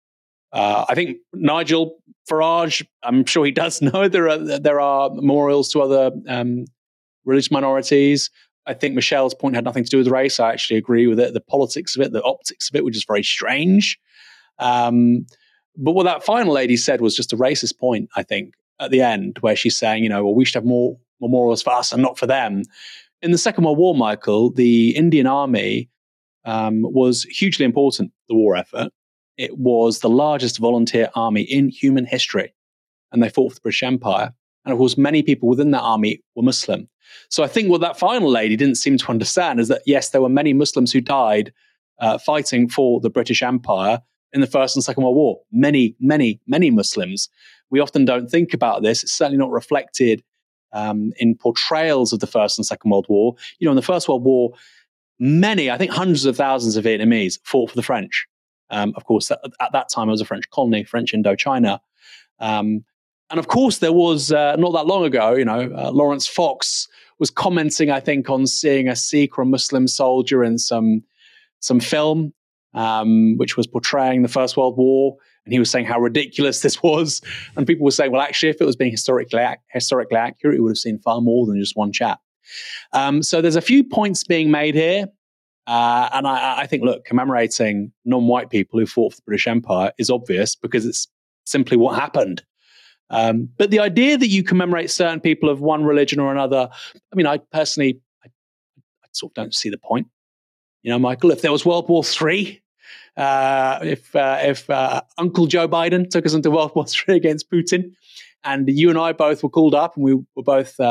I think Nigel Farage, I'm sure he does know there are memorials to other religious minorities. I think Michelle's point had nothing to do with race. I actually agree with it. The politics of it, the optics of it, which is very strange. But what that final lady said was just a racist point, I think, at the end, where she's saying, we should have more memorials for us and not for them. In the Second World War, Michael, the Indian Army was hugely important, the war effort. It was the largest volunteer army in human history, and they fought for the British Empire. And of course, many people within that army were Muslim. So I think what that final lady didn't seem to understand is that, yes, there were many Muslims who died fighting for the British Empire in the First and Second World War. Many, many, many Muslims. We often don't think about this. It's certainly not reflected in portrayals of the First and Second World War. In the First World War, I think hundreds of thousands of Vietnamese fought for the French. Of course, at that time, it was a French colony, French Indochina. And of course, there was, not that long ago, Lawrence Fox was commenting, I think, on seeing a Sikh or a Muslim soldier in some film, which was portraying the First World War. And he was saying how ridiculous this was. And people were saying, well, actually, if it was being historically accurate, it would have seen far more than just one chap. So there's a few points being made here. And I think, look, commemorating non-white people who fought for the British Empire is obvious because it's simply what happened. But the idea that you commemorate certain people of one religion or another, I personally, I sort of don't see the point. Michael, if there was World War III, if Uncle Joe Biden took us into World War III against Putin, and you and I both were called up and we were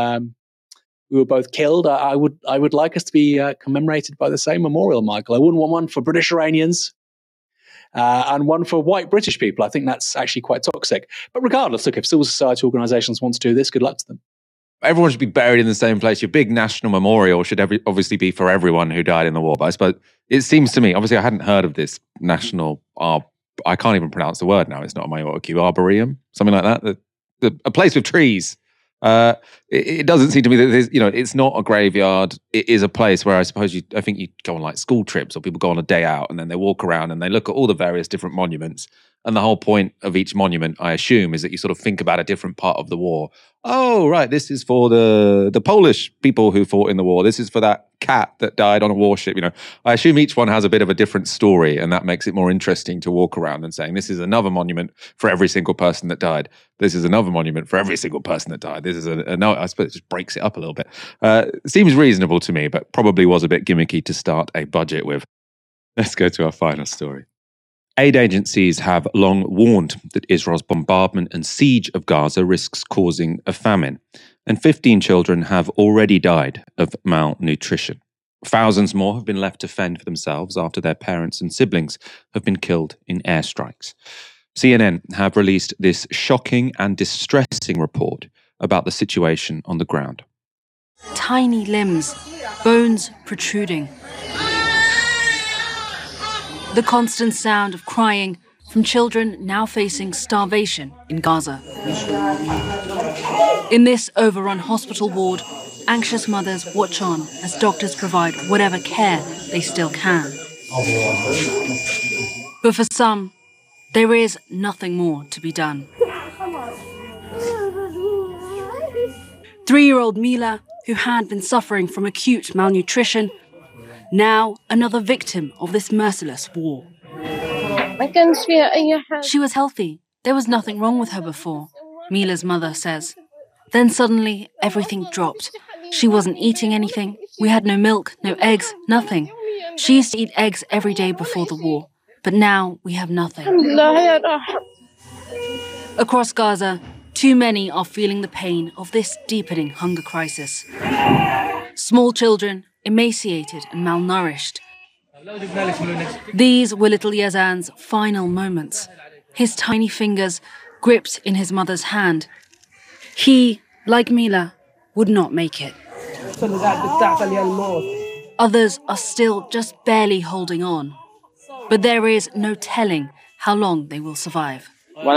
both killed, I would like us to be commemorated by the same memorial, Michael. I wouldn't want one for British Iranians and one for white British people. I think that's actually quite toxic. But regardless, look, if civil society organisations want to do this, good luck to them. everyone should be buried in the same place. Your big national memorial should obviously be for everyone who died in the war. But I suppose it seems to me, obviously I hadn't heard of this national, I can't even pronounce the word now. It's not on my auto cue, arboretum, something like that. A place with trees. It doesn't seem to me that there's, it's not a graveyard. It is a place where I suppose I think you go on like school trips, or people go on a day out and then they walk around and they look at all the various different monuments. And the whole point of each monument, I assume, is that you sort of think about a different part of the war. Oh, right, this is for the Polish people who fought in the war. This is for that cat that died on a warship. I assume each one has a bit of a different story, and that makes it more interesting to walk around and saying, this is another monument for every single person that died. This is another monument for every single person that died. This is I suppose it just breaks it up a little bit. Seems reasonable to me, but probably was a bit gimmicky to start a budget with. Let's go to our final story. Aid agencies have long warned that Israel's bombardment and siege of Gaza risks causing a famine, and 15 children have already died of malnutrition. Thousands more have been left to fend for themselves after their parents and siblings have been killed in airstrikes. CNN have released this shocking and distressing report about the situation on the ground. Tiny limbs, bones protruding. The constant sound of crying from children now facing starvation in Gaza. In this overrun hospital ward, anxious mothers watch on as doctors provide whatever care they still can. But for some, there is nothing more to be done. 3-year-old Mila, who had been suffering from acute malnutrition, now another victim of this merciless war. She was healthy. There was nothing wrong with her before, Mila's mother says. Then suddenly, everything dropped. She wasn't eating anything. We had no milk, no eggs, nothing. She used to eat eggs every day before the war, but now we have nothing. Across Gaza, too many are feeling the pain of this deepening hunger crisis. Small children, emaciated and malnourished. These were little Yazan's final moments, his tiny fingers gripped in his mother's hand. He, like Mila, would not make it. Others are still just barely holding on, but there is no telling how long they will survive.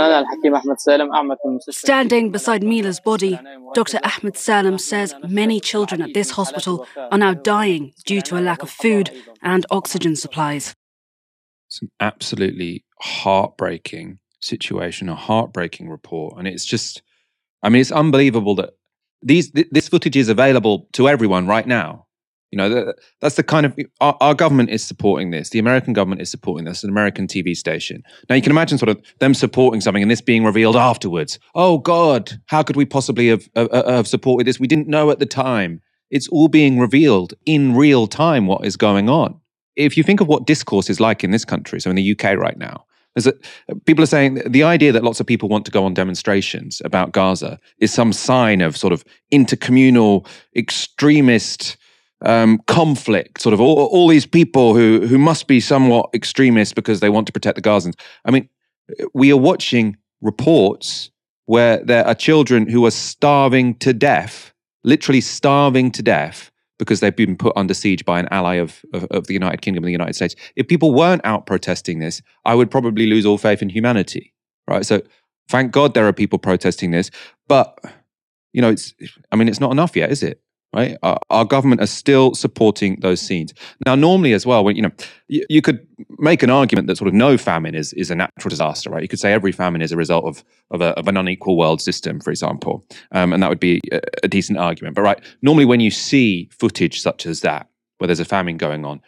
Standing beside Mila's body, Dr. Ahmed Salem says many children at this hospital are now dying due to a lack of food and oxygen supplies. It's an absolutely heartbreaking situation, a heartbreaking report. And it's just, it's unbelievable that this footage is available to everyone right now. That's the kind of, our government is supporting this. The American government is supporting this, an American TV station. Now you can imagine sort of them supporting something and this being revealed afterwards. Oh God, how could we possibly have supported this? We didn't know at the time. It's all being revealed in real time what is going on. If you think of what discourse is like in this country, so in the UK right now, people are saying the idea that lots of people want to go on demonstrations about Gaza is some sign of sort of intercommunal extremist conflict, sort of all these people who must be somewhat extremist because they want to protect the Gazans. We are watching reports where there are children who are starving to death, literally starving to death, because they've been put under siege by an ally of the United Kingdom and the United States. If people weren't out protesting this, I would probably lose all faith in humanity, right? So thank God there are people protesting this, but it's not enough yet, is it? Right, our government are still supporting those scenes. Now, normally as well, when you could make an argument that sort of no famine is a natural disaster, right? You could say every famine is a result of an unequal world system, for example, and that would be a decent argument. But right, normally when you see footage such as that, where there's a famine going on,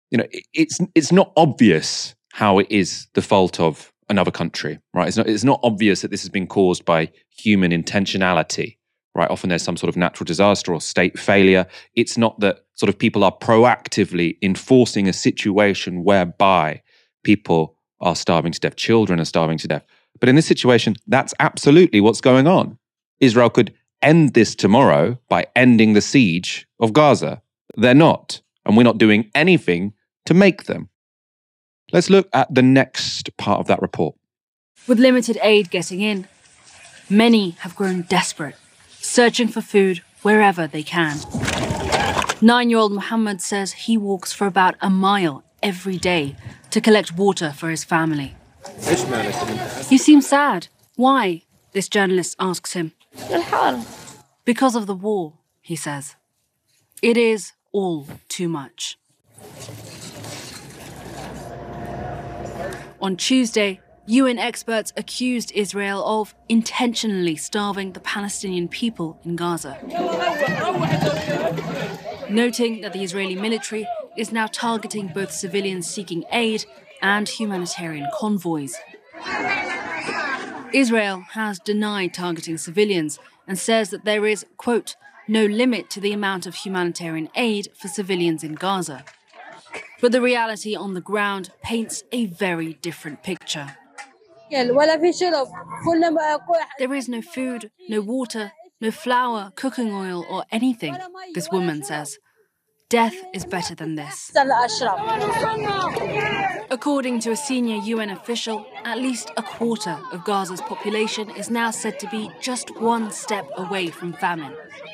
it's not obvious how it is the fault of another country, right? It's not obvious that this has been caused by human intentionality. Right, often there's some sort of natural disaster or state failure. It's not that sort of people are proactively enforcing a situation whereby people are starving to death, children are starving to death. But in this situation, that's absolutely what's going on. Israel could end this tomorrow by ending the siege of Gaza. They're not, and we're not doing anything to make them. Let's look at the next part of that report. With limited aid getting in, many have grown desperate. searching for food wherever they can. 9-year-old Muhammad says he walks for about a mile every day to collect water for his family. You seem sad. Why? This journalist asks him. Because of the war, he says. It is all too much. On Tuesday, UN experts accused Israel of intentionally starving the Palestinian people in Gaza, noting that the Israeli military is now targeting both civilians seeking aid and humanitarian convoys. Israel has denied targeting civilians and says that there is, quote, no limit to the amount of humanitarian aid for civilians in Gaza. But the reality on the ground paints a very different picture. There is no food, no water, no flour, cooking oil, or anything, this woman says. Death is better than this. According to a senior UN official, at least a quarter of Gaza's population is now said to be just one step away from famine.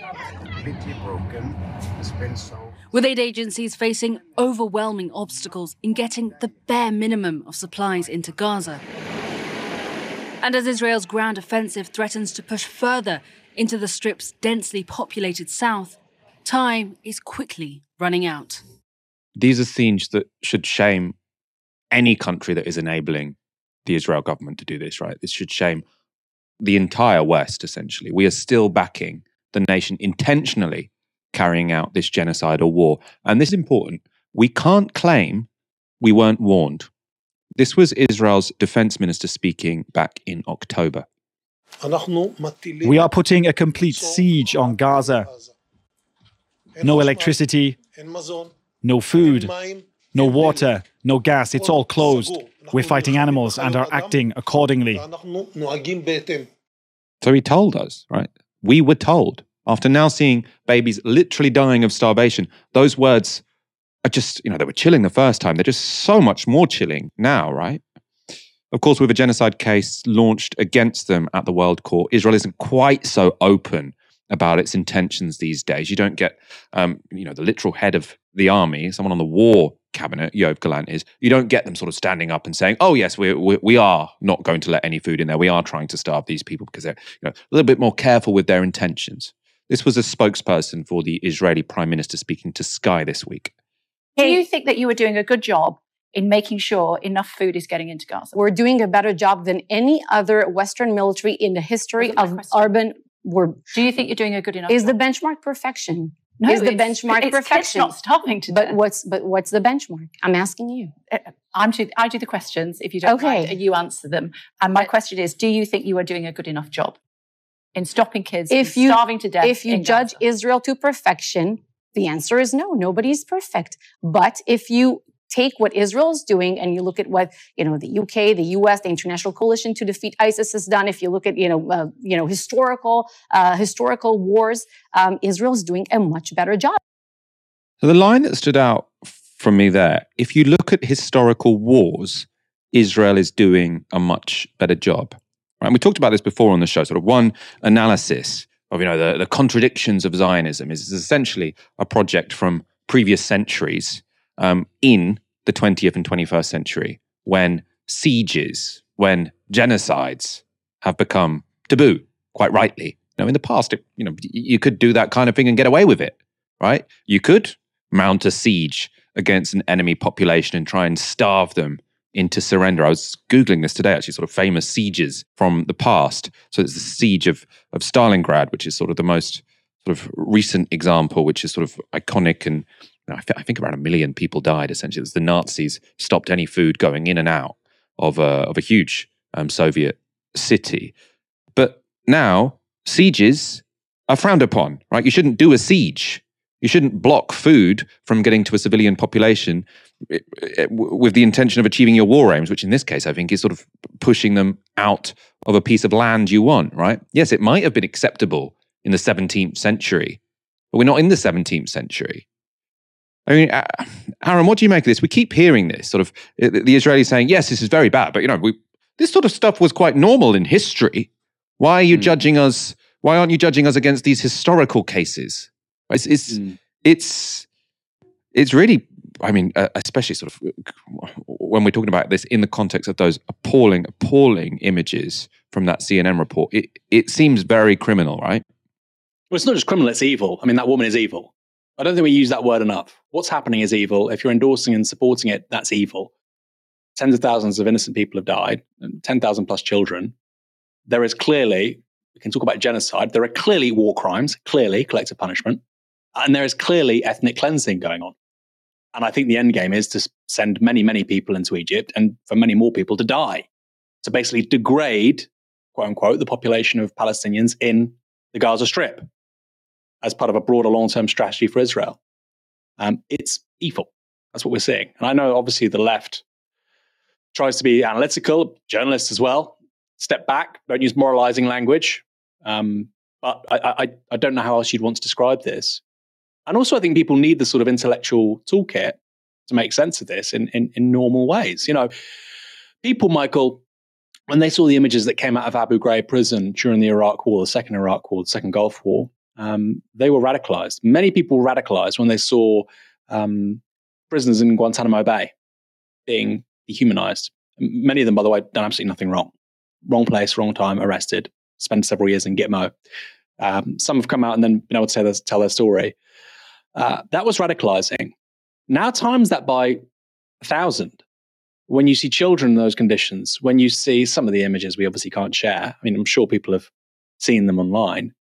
With aid agencies facing overwhelming obstacles in getting the bare minimum of supplies into Gaza. And as Israel's ground offensive threatens to push further into the Strip's densely populated south, time is quickly running out. These are scenes that should shame any country that is enabling the Israel government to do this, right? This should shame the entire West, essentially. We are still backing the nation intentionally carrying out this genocidal war. And this is important. We can't claim we weren't warned. This was Israel's defense minister speaking back in October. We are putting a complete siege on Gaza. No electricity, no food, no water, no gas. It's all closed. We're fighting animals and are acting accordingly. So he told us, right? We were told. After now seeing babies literally dying of starvation, those words are just, they were chilling the first time. They're just so much more chilling now, right? Of course, with a genocide case launched against them at the World Court, Israel isn't quite so open about its intentions these days. You don't get, the literal head of the army, someone on the war cabinet, Yoav Gallant is, you don't get them sort of standing up and saying, oh yes, we are not going to let any food in there. We are trying to starve these people because they're a little bit more careful with their intentions. This was a spokesperson for the Israeli Prime Minister speaking to Sky this week. Do you think that you were doing a good job in making sure enough food is getting into Gaza? We're doing a better job than any other Western military in the history of urban war. Do you think you're doing a good enough job? Is the benchmark perfection? No, is the benchmark perfection? It's not starving to death. But what's the benchmark? I'm asking you. I do the questions, if you don't mind, and you answer them. And my question is, do you think you are doing a good enough job in stopping kids starving to death? If you judge Israel to perfection, the answer is no. Nobody's perfect. But if you take what Israel is doing and you look at what the UK, the US, the international coalition to defeat ISIS has done, if you look at historical wars, Israel is doing a much better job. So the line that stood out from me there, if you look at historical wars, Israel is doing a much better job. Right? And we talked about this before on the show. Sort of one analysis of the contradictions of Zionism is essentially a project from previous centuries in the 20th and 21st century, when sieges, when genocides have become taboo, quite rightly. In the past, you could do that kind of thing and get away with it, right? You could mount a siege against an enemy population and try and starve them into surrender. I was Googling this today, actually, sort of famous sieges from the past. So it's the siege of Stalingrad, which is sort of the most sort of recent example, which is sort of iconic, and I think around 1 million people died, essentially. As the Nazis stopped any food going in and out of a huge Soviet city. But now, sieges are frowned upon, right? You shouldn't do a siege. You shouldn't block food from getting to a civilian population with the intention of achieving your war aims, which in this case, I think, is sort of pushing them out of a piece of land you want, right? Yes, it might have been acceptable in the 17th century, but we're not in the 17th century. I mean, Aaron, what do you make of this? We keep hearing this, sort of the Israelis saying, yes, this is very bad, but this sort of stuff was quite normal in history. Why are you judging us Why aren't you judging us against these historical cases? It's really, I mean, especially sort of when we're talking about this in the context of those appalling images from that CNN report, it seems very criminal, right? Well, it's not just criminal, it's evil. I mean, that woman is evil. I don't think we use that word enough. What's happening is evil. If you're endorsing and supporting it, that's evil. Tens of thousands of innocent people have died, 10,000 plus children. There is clearly, we can talk about genocide, there are clearly war crimes, clearly collective punishment, and there is clearly ethnic cleansing going on. And I think the end game is to send many, many people into Egypt and for many more people to die, to basically degrade, quote unquote, the population of Palestinians in the Gaza Strip as part of a broader long-term strategy for Israel. It's evil. That's what we're seeing. And I know obviously the left tries to be analytical, journalists as well. Step back, don't use moralizing language. But I don't know how else you'd want to describe this. And also I think people need the sort of intellectual toolkit to make sense of this in normal ways. You know, people, Michael, when they saw the images that came out of Abu Ghraib prison during the Iraq War, the second Iraq War, the second Gulf War, they were radicalized. Many people were radicalized when they saw prisoners in Guantanamo Bay being dehumanized. Many of them, by the way, done absolutely nothing wrong. Wrong place, wrong time, arrested, spent several years in Gitmo. Some have come out and then been able to tell their story. That was radicalizing. Now times that by 1,000. When you see children in those conditions, when you see some of the images we obviously can't share. I mean, I'm sure people have seen them online.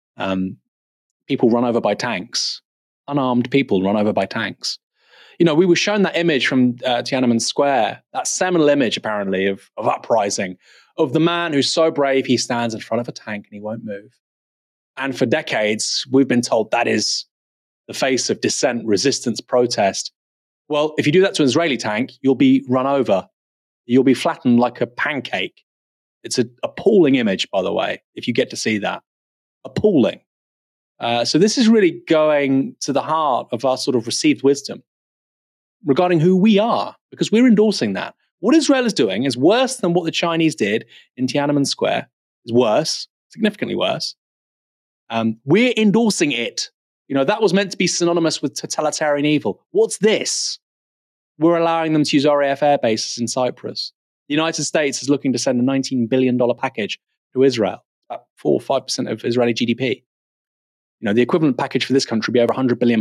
People run over by tanks. Unarmed people run over by tanks. You know, we were shown that image from Tiananmen Square, that seminal image, apparently, of uprising, of the man who's so brave he stands in front of a tank and he won't move. And for decades, we've been told that is the face of dissent, resistance, protest. Well, if you do that to an Israeli tank, you'll be run over. You'll be flattened like a pancake. It's an appalling image, by the way, if you get to see that. Appalling. So this is really going to the heart of our sort of received wisdom regarding who we are, because we're endorsing that. What Israel is doing is worse than what the Chinese did in Tiananmen Square. It's worse, significantly worse. We're endorsing it. You know, that was meant to be synonymous with totalitarian evil. What's this? We're allowing them to use RAF air bases in Cyprus. The United States is looking to send a $19 billion package to Israel, about 4 or 5% of Israeli GDP. You know, the equivalent package for this country would be over £100 billion.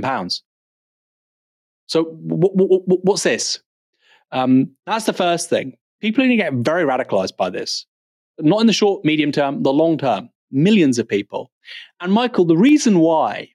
So what's this? That's the first thing. People are going to get very radicalized by this. Not in the short, medium term, the long term. Millions of people. And Michael, the reason why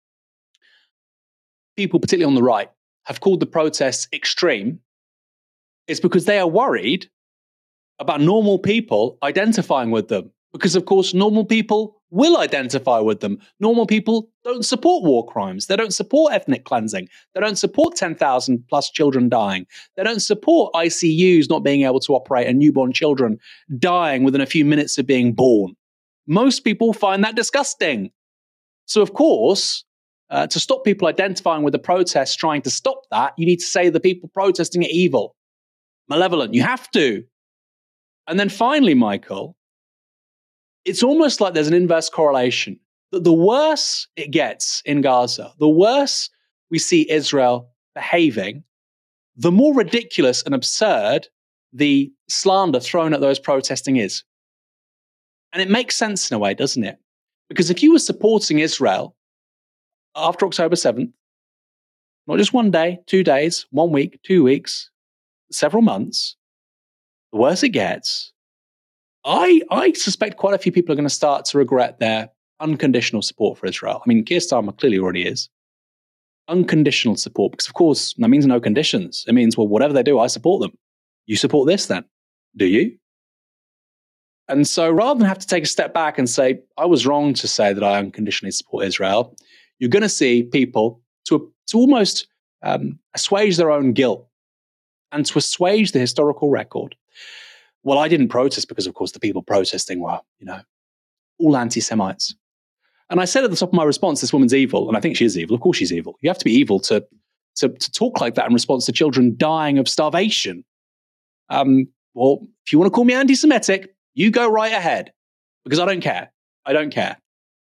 people, particularly on the right, have called the protests extreme is because they are worried about normal people identifying with them. Because, of course, normal people will identify with them. Normal people don't support war crimes. They don't support ethnic cleansing. They don't support 10,000 plus children dying. They don't support ICUs not being able to operate and newborn children dying within a few minutes of being born. Most people find that disgusting. So, of course, to stop people identifying with the protests, trying to stop that, you need to say the people protesting are evil, malevolent. You have to. And then finally, Michael, it's almost like there's an inverse correlation. That the worse it gets in Gaza, the worse we see Israel behaving, the more ridiculous and absurd the slander thrown at those protesting is. And it makes sense in a way, doesn't it? Because if you were supporting Israel after October 7th, not just one day, 2 days, 1 week, 2 weeks, several months, the worse it gets, I suspect quite a few people are going to start to regret their unconditional support for Israel. I mean, Keir Starmer clearly already is. Unconditional support, because of course, that means no conditions. It means, well, whatever they do, I support them. You support this then, do you? And so rather than have to take a step back and say, I was wrong to say that I unconditionally support Israel, you're going to see people to almost assuage their own guilt and to assuage the historical record. Well, I didn't protest because, of course, the people protesting were, you know, all anti-Semites. And I said at the top of my response, this woman's evil. And I think she is evil. Of course she's evil. You have to be evil to talk like that in response to children dying of starvation. Well, if you want to call me anti-Semitic, you go right ahead, because I don't care. I don't care.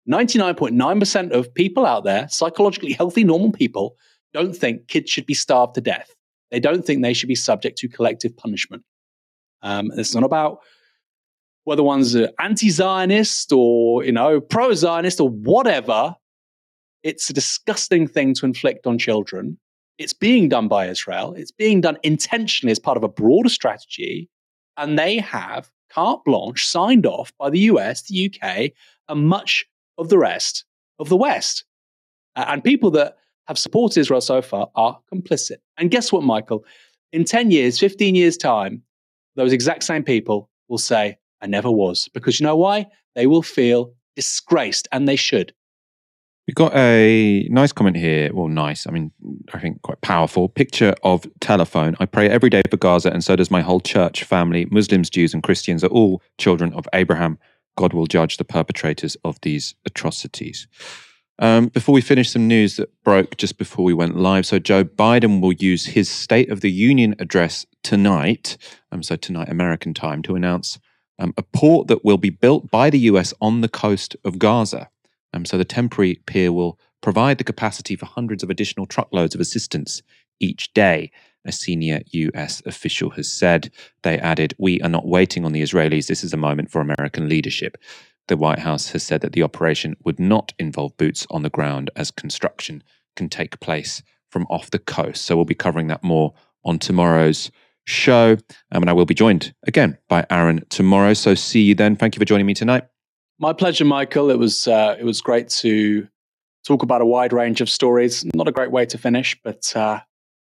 99.9% of people out there, psychologically healthy, normal people, don't think kids should be starved to death. They don't think they should be subject to collective punishment. It's not about whether one's anti-Zionist or, pro-Zionist or whatever. It's a disgusting thing to inflict on children. It's being done by Israel. It's being done intentionally as part of a broader strategy. And they have carte blanche signed off by the US, the UK, and much of the rest of the West. And people that have supported Israel so far are complicit. And guess what, Michael? In 10 years, 15 years' time, those exact same people will say, I never was. Because you know why? They will feel disgraced, and they should. We've got a nice comment here. Well, nice. I mean, I think quite powerful. Picture of telephone. I pray every day for Gaza, and so does my whole church family. Muslims, Jews, and Christians are all children of Abraham. God will judge the perpetrators of these atrocities. Before we finish, some news that broke just before we went live. So Joe Biden will use his State of the Union address tonight, tonight American time, to announce a port that will be built by the US on the coast of Gaza. So the temporary pier will provide the capacity for hundreds of additional truckloads of assistance each day, a senior US official has said. They added, we are not waiting on the Israelis. This is a moment for American leadership. The White House has said that the operation would not involve boots on the ground, as construction can take place from off the coast. So we'll be covering that more on tomorrow's show. And I will be joined again by Aaron tomorrow. So see you then. Thank you for joining me tonight. My pleasure, Michael. It was great to talk about a wide range of stories. Not a great way to finish, but at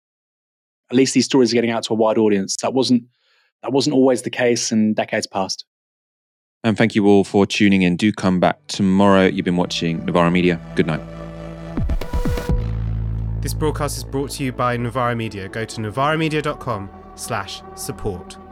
least these stories are getting out to a wide audience. That wasn't always the case in decades past. And thank you all for tuning in. Do come back tomorrow. You've been watching Novara Media. Good night. This broadcast is brought to you by Novara Media. Go to novaramedia.com/support.